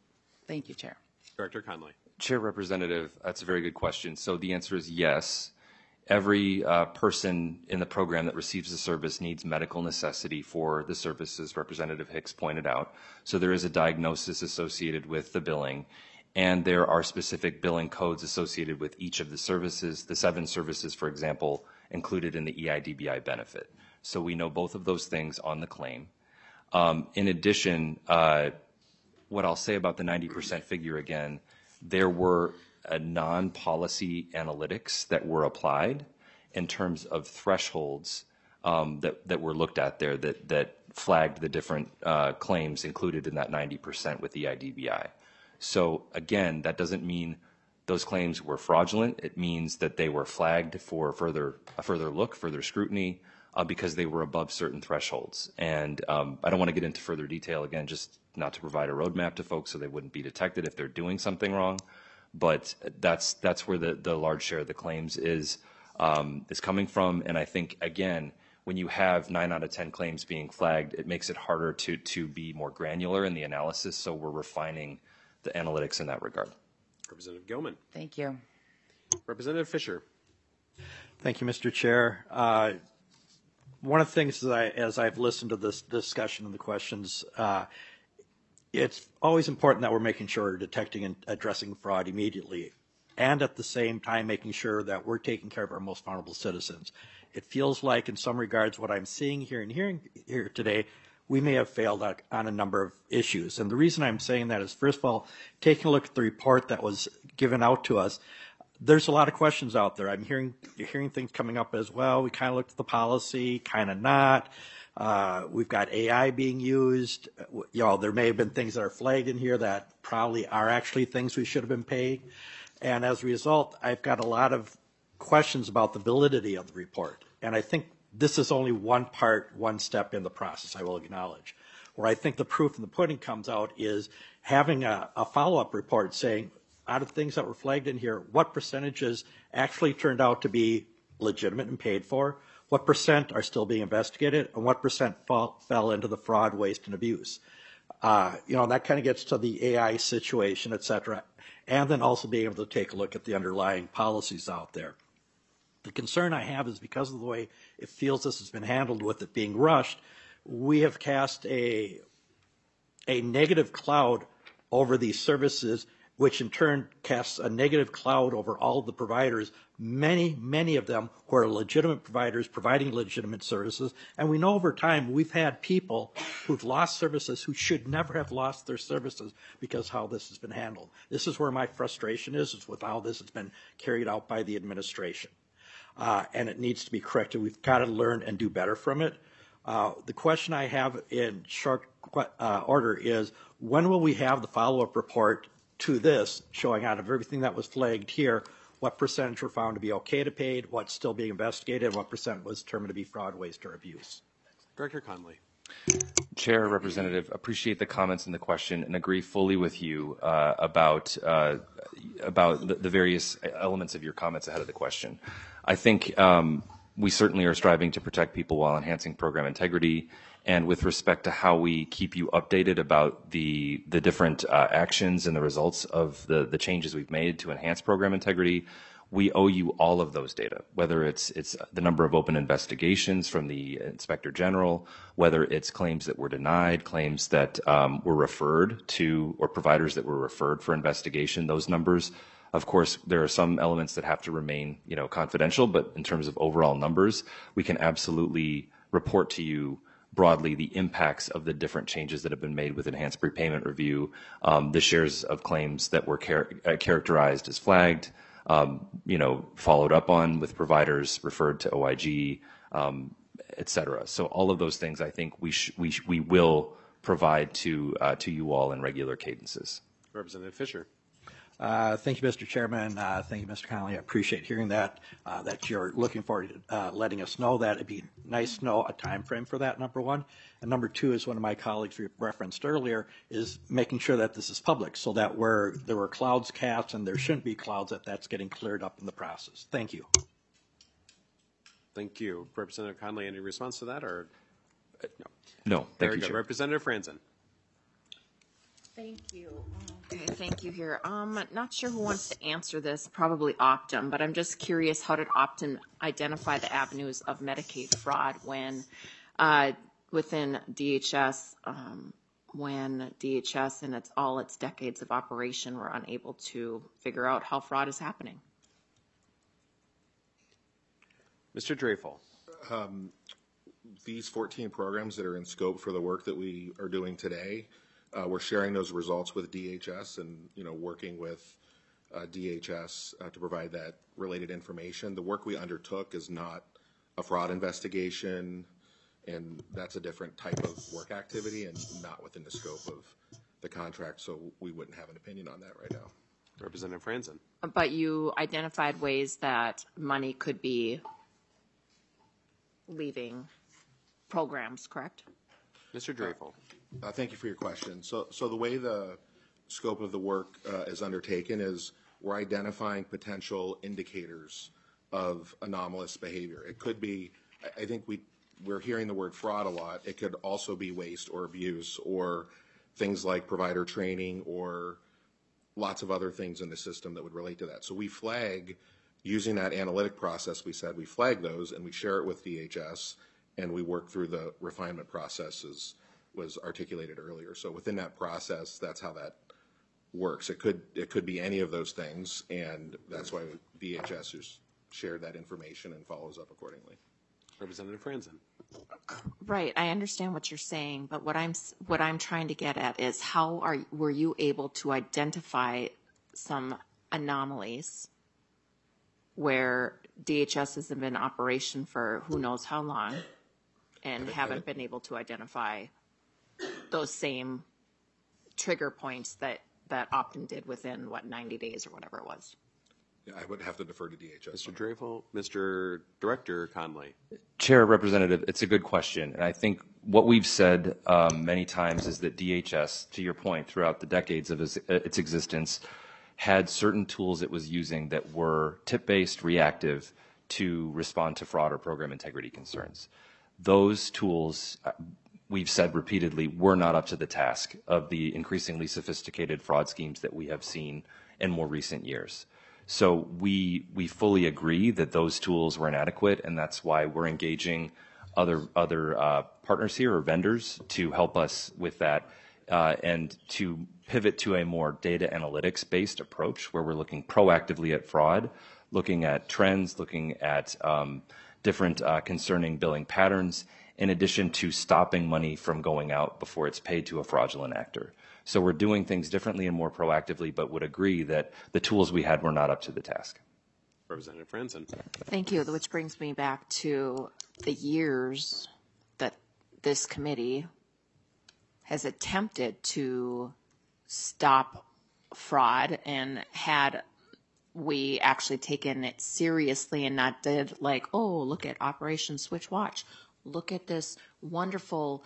Thank you, Chair. Director Conley. Chair, Representative, that's a very good question. So the answer is yes. every uh, person in the program that receives the service needs medical necessity for the services Representative Hicks pointed out. So there is a diagnosis associated with the billing, and there are specific billing codes associated with each of the services, the seven services, for example, included in the E I D B I benefit. So we know both of those things on the claim. Um, in addition, uh, what I'll say about the ninety percent figure again, there were uh, non-policy analytics that were applied in terms of thresholds um, that, that were looked at there that, that flagged the different uh, claims included in that ninety percent with E I D B I. So again, that doesn't mean those claims were fraudulent. It means that they were flagged for further, a further look, further scrutiny, uh, because they were above certain thresholds. And um, I don't want to get into further detail, again, just not to provide a roadmap to folks so they wouldn't be detected if they're doing something wrong. But that's that's where the, the large share of the claims is um, is coming from. And I think, again, when you have nine out of ten claims being flagged, it makes it harder to, to be more granular in the analysis. So we're refining the analytics in that regard. Representative Gilman. Thank you. Representative Fisher. Thank you, Mister Chair. Uh, one of the things that I, as I've listened to this discussion and the questions, uh, it's always important that we're making sure we're detecting and addressing fraud immediately, and at the same time making sure that we're taking care of our most vulnerable citizens. It feels like, in some regards, what I'm seeing here and hearing here today, we may have failed on a number of issues. And the reason I'm saying that is, first of all, taking a look at the report that was given out to us, there's a lot of questions out there. I'm hearing, you're hearing things coming up as well. We kind of looked at the policy, kind of not. Uh, we've got A I being used. You know, there may have been things that are flagged in here that probably are actually things we should have been paying. And as a result, I've got a lot of questions about the validity of the report. And I think this is only one part, one step in the process, I will acknowledge. Where I think the proof in the pudding comes out is having a, a follow-up report saying, out of things that were flagged in here, what percentages actually turned out to be legitimate and paid for, what percent are still being investigated, and what percent fall, fell into the fraud, waste, and abuse. Uh, you know, that kind of gets to the A I situation, et cetera, and then also being able to take a look at the underlying policies out there. The concern I have is because of the way it feels this has been handled with it being rushed, we have cast a, a negative cloud over these services, which in turn casts a negative cloud over all of the providers, many, many of them who are legitimate providers providing legitimate services. And we know over time we've had people who've lost services who should never have lost their services because of how this has been handled. This is where my frustration is, is with how this has been carried out by the administration. Uh, and it needs to be corrected. We've got to learn and do better from it. Uh, the question I have in short uh, order is, when will we have the follow-up report to this, showing out of everything that was flagged here, what percentage were found to be okay to pay, what's still being investigated, and what percent was determined to be fraud, waste, or abuse? Director Conley. Chair, Representative, appreciate the comments and the question and agree fully with you uh, about uh, about the, the various elements of your comments ahead of the question. I think um, we certainly are striving to protect people while enhancing program integrity. And with respect to how we keep you updated about the the different uh, actions and the results of the, the changes we've made to enhance program integrity, we owe you all of those data, whether it's it's the number of open investigations from the Inspector General, whether it's claims that were denied, claims that um, were referred to, or providers that were referred for investigation. Those numbers, of course, there are some elements that have to remain, you know, confidential, but in terms of overall numbers, we can absolutely report to you broadly the impacts of the different changes that have been made with enhanced prepayment review, um, the shares of claims that were char uh, characterized as flagged, um, you know, followed up on with providers referred to O I G, um, et cetera. So all of those things, I think we sh we sh we will provide to uh, to you all in regular cadences. Representative Fisher. Uh, thank you, Mister Chairman. Uh, thank you, Mister Connolly. I appreciate hearing that, uh, that you're looking forward to uh, letting us know that. It'd be nice to know a time frame for that, number one. And number two, as one of my colleagues referenced earlier, is making sure that this is public so that where there were clouds cast and there shouldn't be clouds, that that's getting cleared up in the process. Thank you. Thank you. Representative Conley, any response to that? Or no? No, thank Very you, good. Chair. Representative Franzen. Thank you. Okay, thank you here. Um, not sure who wants to answer this, probably Optum, but I'm just curious, how did Optum identify the avenues of Medicaid fraud when, uh, within D H S, um, when D H S and its all its decades of operation were unable to figure out how fraud is happening? Mister Dreyfus. Um, these fourteen programs that are in scope for the work that we are doing today, uh, we're sharing those results with D H S and, you know, working with uh, D H S uh, to provide that related information. The work we undertook is not a fraud investigation, and that's a different type of work activity and not within the scope of the contract, so we wouldn't have an opinion on that right now. Representative Franzen. But you identified ways that money could be leaving programs, correct? Mister Dreyfus. Uh, thank you for your question. So, so the way the scope of the work uh, is undertaken is we're identifying potential indicators of anomalous behavior. It could be, I, I think we, we're hearing the word fraud a lot. It could also be waste or abuse or things like provider training or lots of other things in the system that would relate to that. So we flag, using that analytic process we said, we flag those and we share it with D H S and we work through the refinement processes was articulated earlier. So within that process, that's how that works. It could it could be any of those things, and that's why D H S has shared that information and follows up accordingly. Representative Franzen. Right, I understand what you're saying, but what I'm what I'm trying to get at is how are were you able to identify some anomalies where D H S has been in operation for who knows how long and haven't been able to identify those same trigger points that, that Optum did within, what, ninety days or whatever it was? Yeah, I would have to defer to D H S. Mister Dreyfus. Mister Director Conley. Chair, Representative, it's a good question. And I think what we've said um, many times is that D H S, to your point, throughout the decades of its, its existence, had certain tools it was using that were tip-based, reactive, to respond to fraud or program integrity concerns. Those tools, we've said repeatedly, were not up to the task of the increasingly sophisticated fraud schemes that we have seen in more recent years. So we we fully agree that those tools were inadequate, and that's why we're engaging other other uh, partners here or vendors to help us with that, uh, and to pivot to a more data analytics-based approach where we're looking proactively at fraud, looking at trends, looking at um, different uh, concerning billing patterns, in addition to stopping money from going out before it's paid to a fraudulent actor. So we're doing things differently and more proactively, but would agree that the tools we had were not up to the task. Representative Franzen. Thank you, which brings me back to the years that this committee has attempted to stop fraud, and had we actually taken it seriously and not did like, oh, look at Operation Switch Watch. Look at this wonderful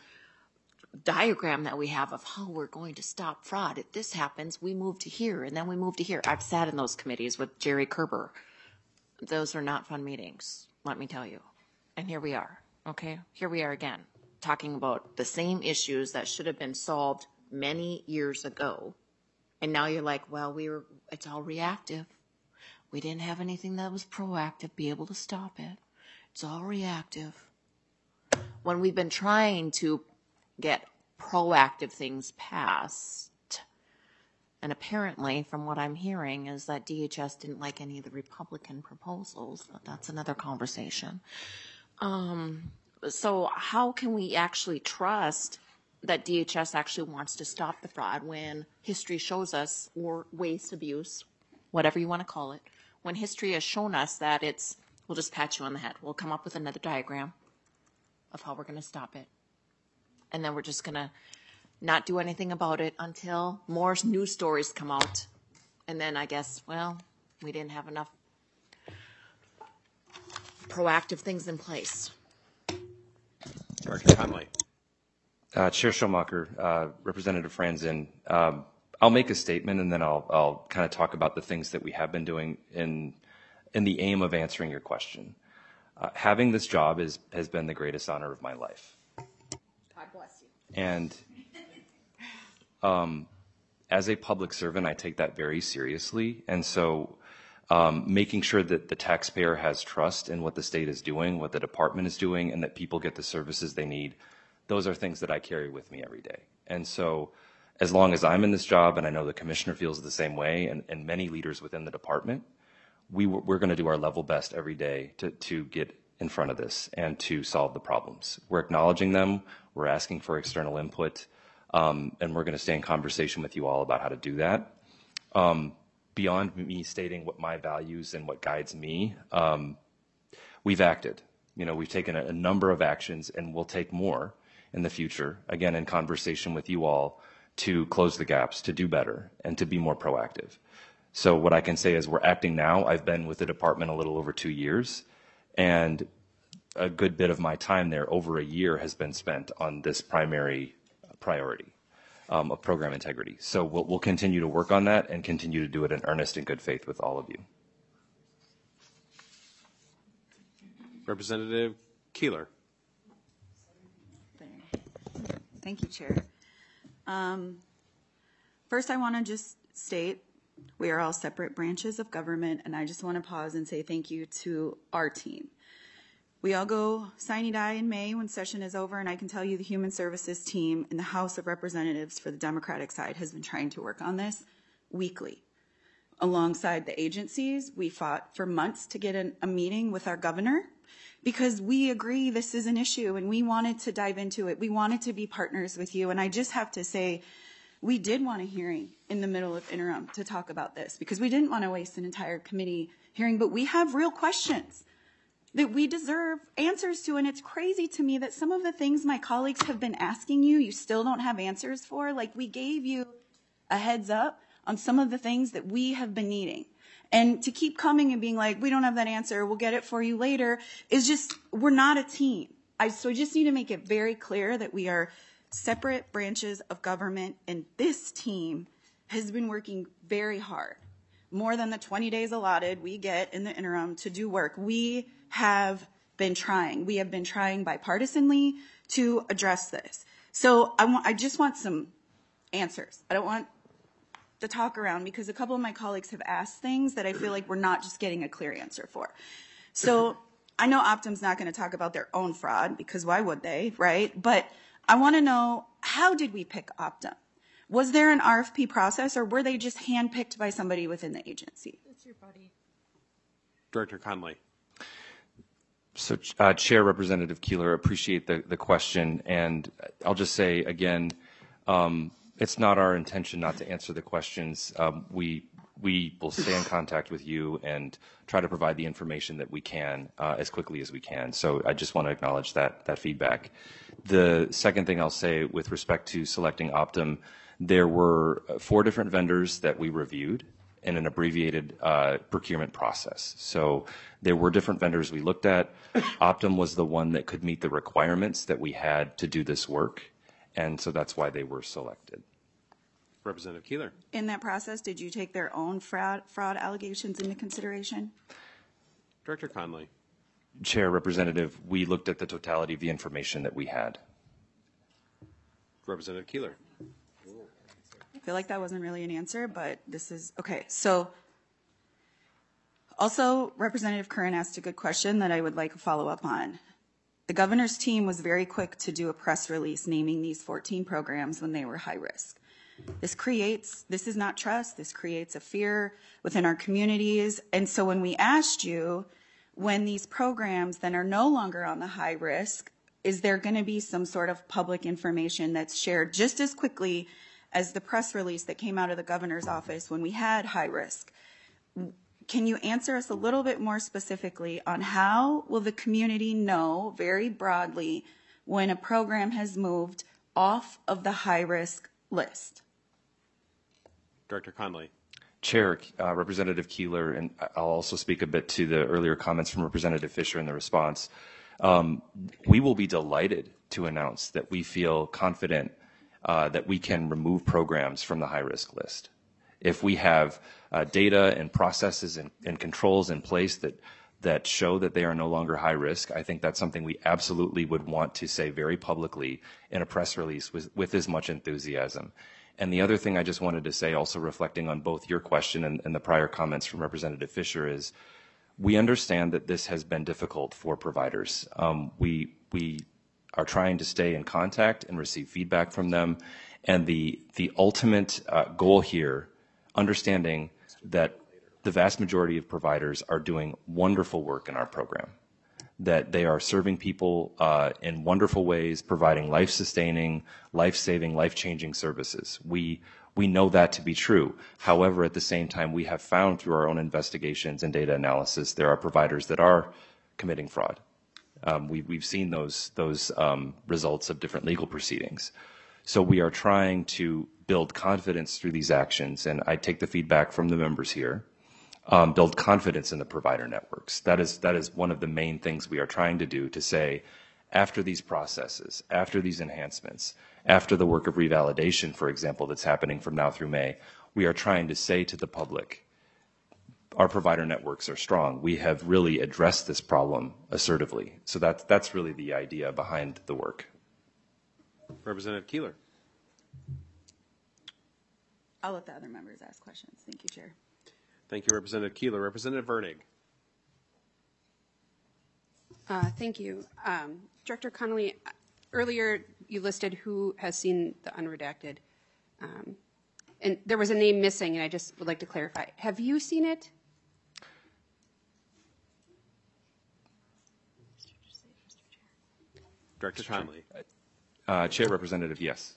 diagram that we have of how we're going to stop fraud. If this happens, we move to here, and then we move to here. I've sat in those committees with Jerry Kerber. Those are not fun meetings, let me tell you. And here we are, okay? Here we are again, talking about the same issues that should have been solved many years ago. And now you're like, well, we were, it's all reactive. We didn't have anything that was proactive, be able to stop it. It's all reactive. When we've been trying to get proactive things passed, and apparently from what I'm hearing is that D H S didn't like any of the Republican proposals, but that's another conversation. Um, so how can we actually trust that D H S actually wants to stop the fraud when history shows us, or waste abuse, whatever you want to call it, when history has shown us that it's, we'll just pat you on the head. We'll come up with another diagram of how we're going to stop it. And then we're just going to not do anything about it until more news stories come out. And then I guess, well, we didn't have enough proactive things in place. Director Conley. Uh, Chair Schumacher, uh, Representative Franzen, um, I'll make a statement and then I'll, I'll kind of talk about the things that we have been doing in, in the aim of answering your question. Uh, having this job is, has been the greatest honor of my life. God bless you. And um, as a public servant, I take that very seriously. And so um, making sure that the taxpayer has trust in what the state is doing, what the department is doing, and that people get the services they need, those are things that I carry with me every day. And so as long as I'm in this job, and I know the commissioner feels the same way, and, and many leaders within the department, we, we're going to do our level best every day to, to get in front of this and to solve the problems. We're acknowledging them. We're asking for external input. Um, and we're going to stay in conversation with you all about how to do that. Um, beyond me stating what my values and what guides me, um, we've acted. You know, we've taken a, a number of actions, and we'll take more in the future, again, in conversation with you all, to close the gaps, to do better, and to be more proactive. So what I can say is we're acting now. I've been with the department a little over two years, and a good bit of my time there, over a year, has been spent on this primary priority um, of program integrity. So we'll, we'll continue to work on that and continue to do it in earnest and good faith with all of you. Representative Keeler. Thank you, Chair. Um, first, I want to just state we are all separate branches of government, and I just want to pause and say thank you to our team. We all go sine die in May when session is over, and I can tell you the Human Services team in the House of Representatives for the Democratic side has been trying to work on this weekly. Alongside the agencies, we fought for months to get an, a meeting with our governor because we agree this is an issue and we wanted to dive into it. We wanted to be partners with you, and I just have to say we did want a hearing in the middle of interim to talk about this because we didn't want to waste an entire committee hearing, but we have real questions that we deserve answers to. And it's crazy to me that some of the things my colleagues have been asking you, you still don't have answers for. Like, we gave you a heads up on some of the things that we have been needing. And to keep coming and being like, we don't have that answer, we'll get it for you later, is just, we're not a team. I, so I just need to make it very clear that we are separate branches of government, and this team has been working very hard. More than the twenty days allotted we get in the interim to do work. We have been trying. We have been trying bipartisanly to address this. So I want, I just want some answers. I don't want to talk around because a couple of my colleagues have asked things that I feel like we're not just getting a clear answer for. So I know Optum's not going to talk about their own fraud because why would they, right? But I want to know, how did we pick Optum? Was there an R F P process, or were they just handpicked by somebody within the agency? That's your buddy. Director Conley. So, uh, Chair, Representative Keeler, appreciate the, the question. And I'll just say, again, um, it's not our intention not to answer the questions. Um, we we will stay in contact with you and try to provide the information that we can uh, as quickly as we can. So I just want to acknowledge that that feedback. The second thing I'll say with respect to selecting Optum, there were four different vendors that we reviewed in an abbreviated uh, procurement process. So there were different vendors we looked at. Optum was the one that could meet the requirements that we had to do this work, and so that's why they were selected. Representative Keeler. In that process, did you take their own fraud, fraud allegations into consideration? Director Conley. Chair, Representative, we looked at the totality of the information that we had. Representative Keeler. I feel like that wasn't really an answer, but this is, okay. So also, Representative Curran asked a good question that I would like a follow-up on. The governor's team was very quick to do a press release naming these fourteen programs when they were high risk. This creates, this is not trust, this creates a fear within our communities. And so when we asked you, when these programs then are no longer on the high risk, is there going to be some sort of public information that's shared just as quickly as the press release that came out of the governor's office when we had high risk? Can you answer us a little bit more specifically on how will the community know very broadly when a program has moved off of the high risk list? Director Conley. Chair, uh, Representative Keeler, and I'll also speak a bit to the earlier comments from Representative Fisher in the response. Um, we will be delighted to announce that we feel confident uh, that we can remove programs from the high-risk list. If we have uh, data and processes and, and controls in place that that show that they are no longer high risk, I think that's something we absolutely would want to say very publicly in a press release with, with as much enthusiasm. And the other thing I just wanted to say, also reflecting on both your question and, and the prior comments from Representative Fisher, is we understand that this has been difficult for providers. Um, we, we are trying to stay in contact and receive feedback from them. And the, the ultimate uh, goal here, understanding that the vast majority of providers are doing wonderful work in our program, that they are serving people uh, in wonderful ways, providing life-sustaining, life-saving, life-changing services. We, we know that to be true. However, at the same time, we have found through our own investigations and data analysis, there are providers that are committing fraud. Um, we, we've seen those, those um, results of different legal proceedings. So we are trying to build confidence through these actions, and I take the feedback from the members here, um, build confidence in the provider networks. That is, that is one of the main things we are trying to do, to say, after these processes, after these enhancements, after the work of revalidation, for example, that's happening from now through May, we are trying to say to the public, our provider networks are strong. We have really addressed this problem assertively. So that's, that's really the idea behind the work. Representative Keeler. I'll let the other members ask questions. Thank you, Chair. Thank you, Representative Keeler. Representative Vernig. Uh, thank you. Um, Director Connolly, earlier you listed who has seen the unredacted. Um, and there was a name missing, and I just would like to clarify. Have you seen it? Director Connolly. Uh, Chair Representative, yes.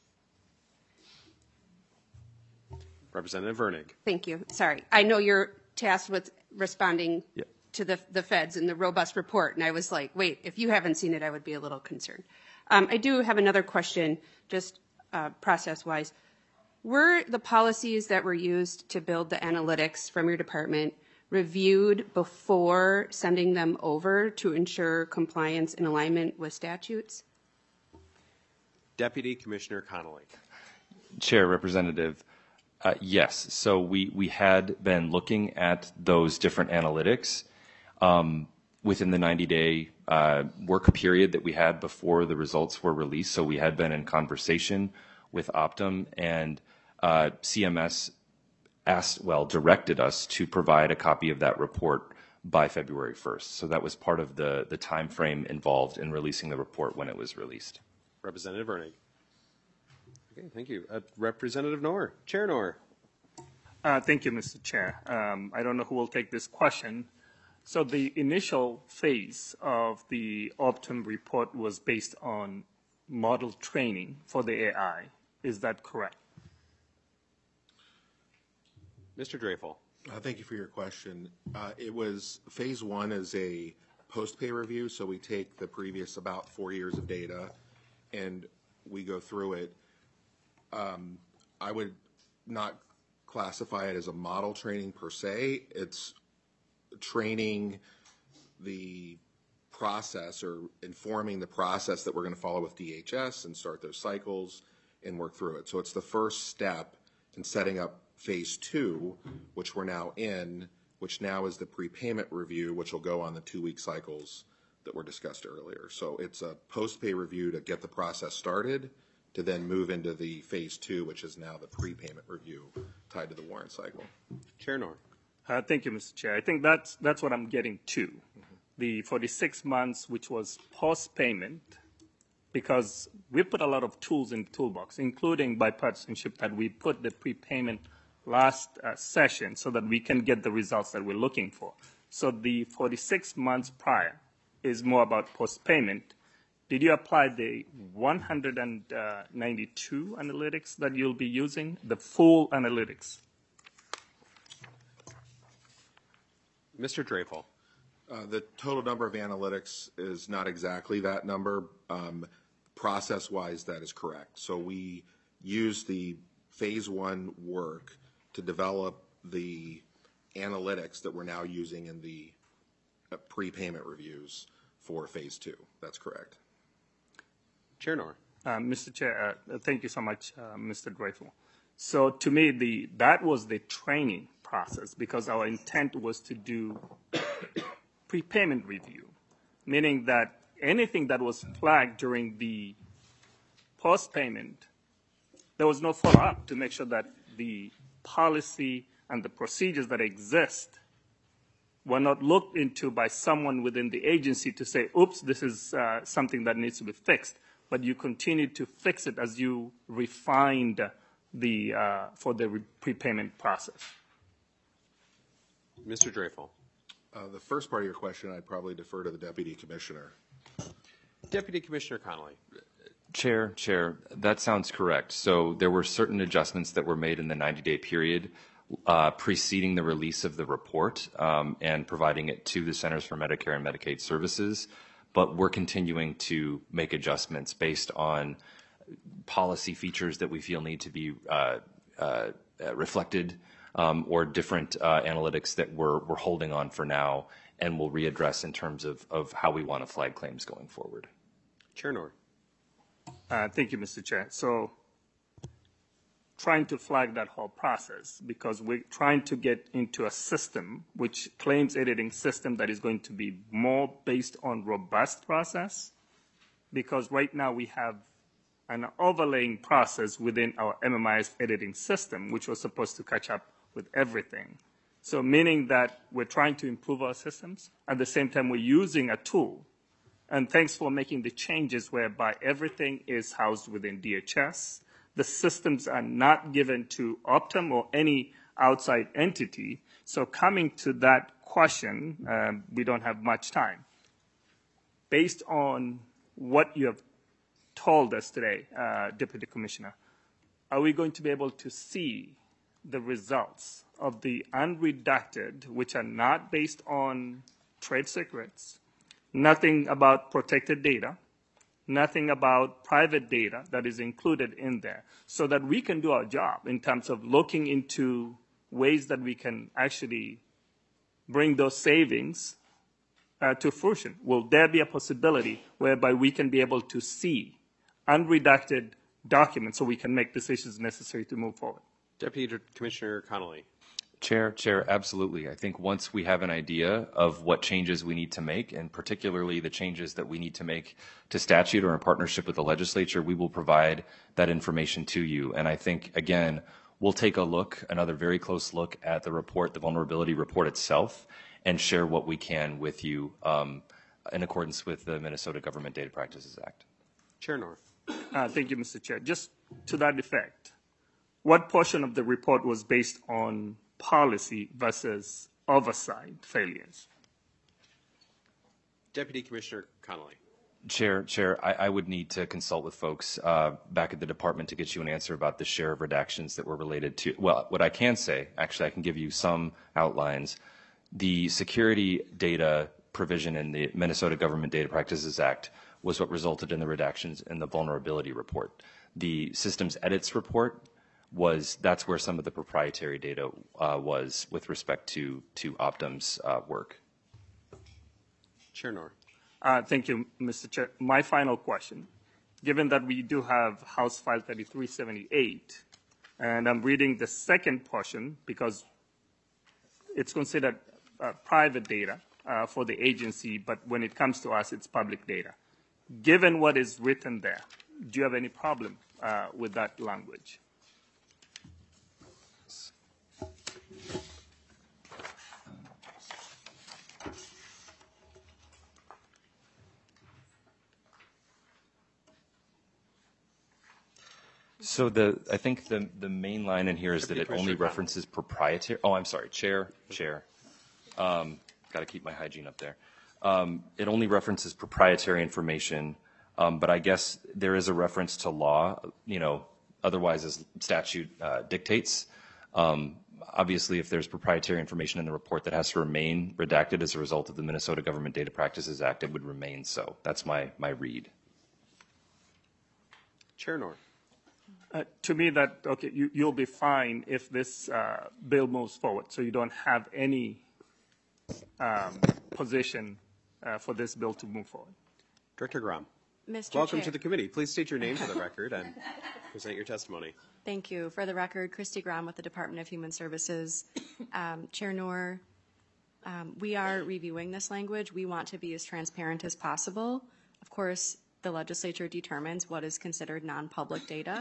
Representative Vernig. Thank you. Sorry. I know you're tasked with responding yeah. to the, the feds and the robust report, and I was like, wait, if you haven't seen it, I would be a little concerned. Um, I do have another question, just uh, process-wise. Were the policies that were used to build the analytics from your department reviewed before sending them over to ensure compliance and alignment with statutes? Deputy Commissioner Connolly. Chair, Representative, uh, yes. So we, we had been looking at those different analytics um, within the ninety-day uh, work period that we had before the results were released. So we had been in conversation with Optum, and uh, C M S asked, well, directed us to provide a copy of that report by February first. So that was part of the, the time frame involved in releasing the report when it was released. Representative Vernig. Okay, thank you. Uh, Representative Knorr. Chair Knorr. Uh, thank you, Mister Chair. Um, I don't know who will take this question. So the initial phase of the Optum report was based on model training for the A I. Is that correct? Mister Dreyfus. Uh, thank you for your question. Uh, it was, phase one is a post-pay review, so we take the previous about four years of data and we go through it. Um, I would not classify it as a model training per se. It's training the process or informing the process that we're going to follow with D H S and start those cycles and work through it. So it's the first step in setting up phase two, which we're now in, which now is the prepayment review, which will go on the two-week cycles that were discussed earlier. So it's a post-pay review to get the process started, to then move into the phase two, which is now the prepayment review tied to the warrant cycle. Chair Knorr. Uh, thank you, Mister Chair. I think that's that's what I'm getting to. Mm-hmm. The forty-six months, which was post-payment, because we put a lot of tools in the toolbox, including bipartisanship, that we put the prepayment last uh, session so that we can get the results that we're looking for. So the forty-six months prior is more about post-payment. Did you apply the one hundred ninety-two analytics that you'll be using, the full analytics? Mister Dreyfus. Uh, the total number of analytics is not exactly that number. Um, process-wise, that is correct. So we use the phase one work to develop the analytics that we're now using in the uh, prepayment reviews for phase two. That's correct. Chair Knorr. Uh, Mister Chair, uh, thank you so much, uh, Mister Dreyfus. So to me, the that was the training process, because our intent was to do prepayment review, meaning that anything that was flagged during the post-payment there was no follow-up to make sure that the policy and the procedures that exist were not looked into by someone within the agency to say, oops, this is uh, something that needs to be fixed. But you continued to fix it as you refined the, uh, for the re- prepayment process. Mister Dreyfus. Uh, the first part of your question, I'd probably defer to the Deputy Commissioner. Deputy Commissioner Connolly. Chair, Chair, that sounds correct. So there were certain adjustments that were made in the ninety-day period uh, preceding the release of the report um, and providing it to the Centers for Medicare and Medicaid Services. But we're continuing to make adjustments based on policy features that we feel need to be uh, uh, reflected um, or different uh, analytics that we're, we're holding on for now and will readdress in terms of, of how we want to flag claims going forward. Chair Noor. Uh, thank you, Mister Chair. So trying to flag that whole process because we're trying to get into a system, which claims editing system that is going to be more based on robust process, because right now we have an overlaying process within our M M I S editing system, which was supposed to catch up with everything. So meaning that we're trying to improve our systems, at the same time we're using a tool. And thanks for making the changes whereby everything is housed within D H S. The systems are not given to Optum or any outside entity. So coming to that question, um, we don't have much time. Based on what you have told us today, uh, Deputy Commissioner, are we going to be able to see the results of the unredacted, which are not based on trade secrets, nothing about protected data, nothing about private data that is included in there, so that we can do our job in terms of looking into ways that we can actually bring those savings uh, to fruition? Will there be a possibility whereby we can be able to see unredacted documents so we can make decisions necessary to move forward? Deputy Commissioner Connolly. Chair, Chair, absolutely. I think once we have an idea of what changes we need to make, and particularly the changes that we need to make to statute or in partnership with the legislature, we will provide that information to you. And I think, again, we'll take a look, another very close look at the report, the vulnerability report itself, and share what we can with you um, in accordance with the Minnesota Government Data Practices Act. Chair North. Uh, thank you, Mister Chair. Just to that effect, what portion of the report was based on policy versus oversight failures? Deputy Commissioner Connolly. Chair, Chair, I, I would need to consult with folks uh, back at the department to get you an answer about the share of redactions that were related to. Well, what I can say, actually, I can give you some outlines. The security data provision in the Minnesota Government Data Practices Act was what resulted in the redactions in the vulnerability report. The systems edits report was, that's where some of the proprietary data uh, was with respect to, to Optum's uh, work. Chair Noor. Uh, thank you, Mister Chair. My final question, given that we do have House File thirty-three seventy-eight, and I'm reading the second portion because it's considered uh, private data uh, for the agency, but when it comes to us, it's public data. Given what is written there, do you have any problem uh, with that language? So the, I think the, the main line in here is that Deputy it only Commissioner references proprietary, oh, I'm sorry, Chair, Chair. Um, got to keep my hygiene up there. Um, it only references proprietary information, um, but I guess there is a reference to law, you know, otherwise as statute uh, dictates. Um, obviously, if there's proprietary information in the report that has to remain redacted as a result of the Minnesota Government Data Practices Act, it would remain so. That's my, my read. Chair Noor. Uh, to me, that, okay, you, you'll be fine if this uh, bill moves forward, so you don't have any um, position uh, for this bill to move forward. Director Grom. Mister Welcome Chair. to the committee. Please state your name for the record and present your testimony. Thank you. For the record, Christy Grom with the Department of Human Services. Um, Chair Noor, um, we are reviewing this language. We want to be as transparent as possible. Of course, the legislature determines what is considered non-public data.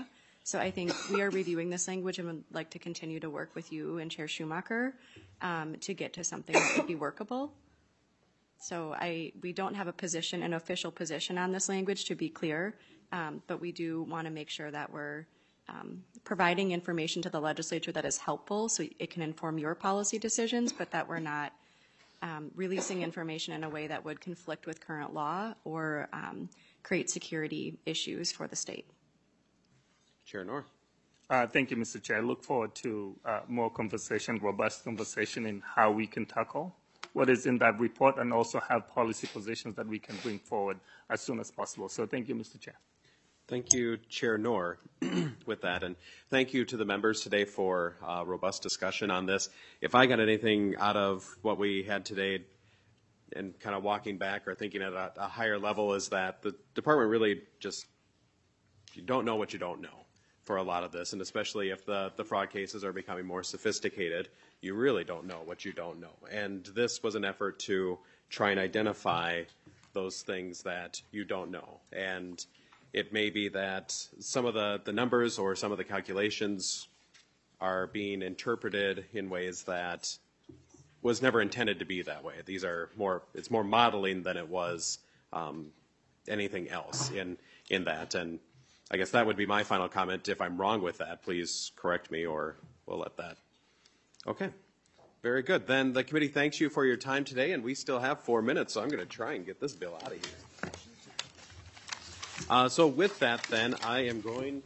So I think we are reviewing this language and would like to continue to work with you and Chair Schumacher um, to get to something that would be workable. So I, we don't have a position, an official position on this language, to be clear, um, but we do want to make sure that we're um, providing information to the legislature that is helpful so it can inform your policy decisions, but that we're not um, releasing information in a way that would conflict with current law or um, create security issues for the state. Chair Knorr. Uh, thank you, Mister Chair. I look forward to uh, more conversation, robust conversation in how we can tackle what is in that report and also have policy positions that we can bring forward as soon as possible. So thank you, Mister Chair. Thank you, Chair Knorr, with that. And thank you to the members today for uh, robust discussion on this. If I got anything out of what we had today and kind of walking back or thinking at a, a higher level is that the department really just, you don't know what you don't know for a lot of this. And especially if the, the fraud cases are becoming more sophisticated, you really don't know what you don't know. And this was an effort to try and identify those things that you don't know. And it may be that some of the, the numbers or some of the calculations are being interpreted in ways that was never intended to be that way. These are more, it's more modeling than it was um, anything else in, in that. And I guess that would be my final comment. If I'm wrong with that, please correct me or we'll let that. Okay. Very good. Then the committee thanks you for your time today, and we still have four minutes, so I'm going to try and get this bill out of here. Uh, so with that, then, I am going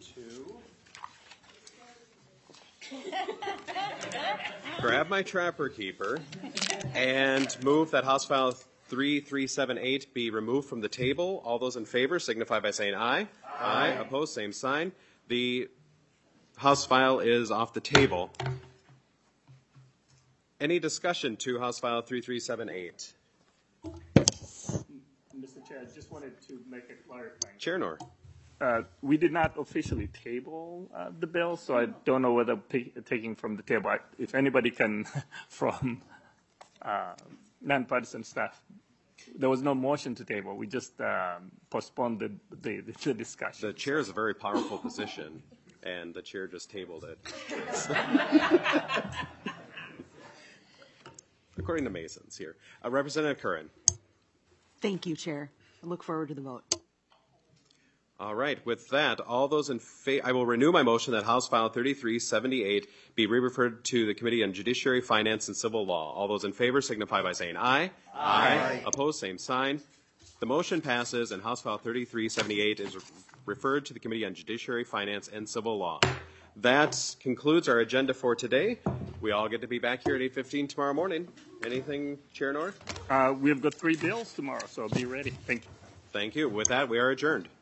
to grab my Trapper Keeper and move that House File three three seven eight be removed from the table. All those in favor signify by saying aye. Aye. Aye. Opposed, same sign. The House File is off the table. Any discussion to House File three three seven eight? Mister Chair, I just wanted to make a clarifying. Chair Knorr. Uh, we did not officially table uh, the bill, so I don't know whether p- taking from the table. I, if anybody can, from uh, nonpartisan staff, there was no motion to table. We just um, postponed the, the, the discussion. The chair is a very powerful position, and the chair just tabled it. According to Masons here. Uh, Representative Curran. Thank you, Chair. I look forward to the vote. All right. With that, all those in favor, I will renew my motion that House File thirty-three seventy-eight be re-referred to the Committee on Judiciary, Finance, and Civil Law. All those in favor signify by saying aye. Aye. Aye. Opposed, same sign. The motion passes, and House File thirty-three seventy-eight is referred to the Committee on Judiciary, Finance, and Civil Law. That concludes our agenda for today. We all get to be back here at eight fifteen tomorrow morning. Anything, Chair Knorr? Uh, we've got three bills tomorrow, so be ready. Thank you. Thank you. With that, we are adjourned.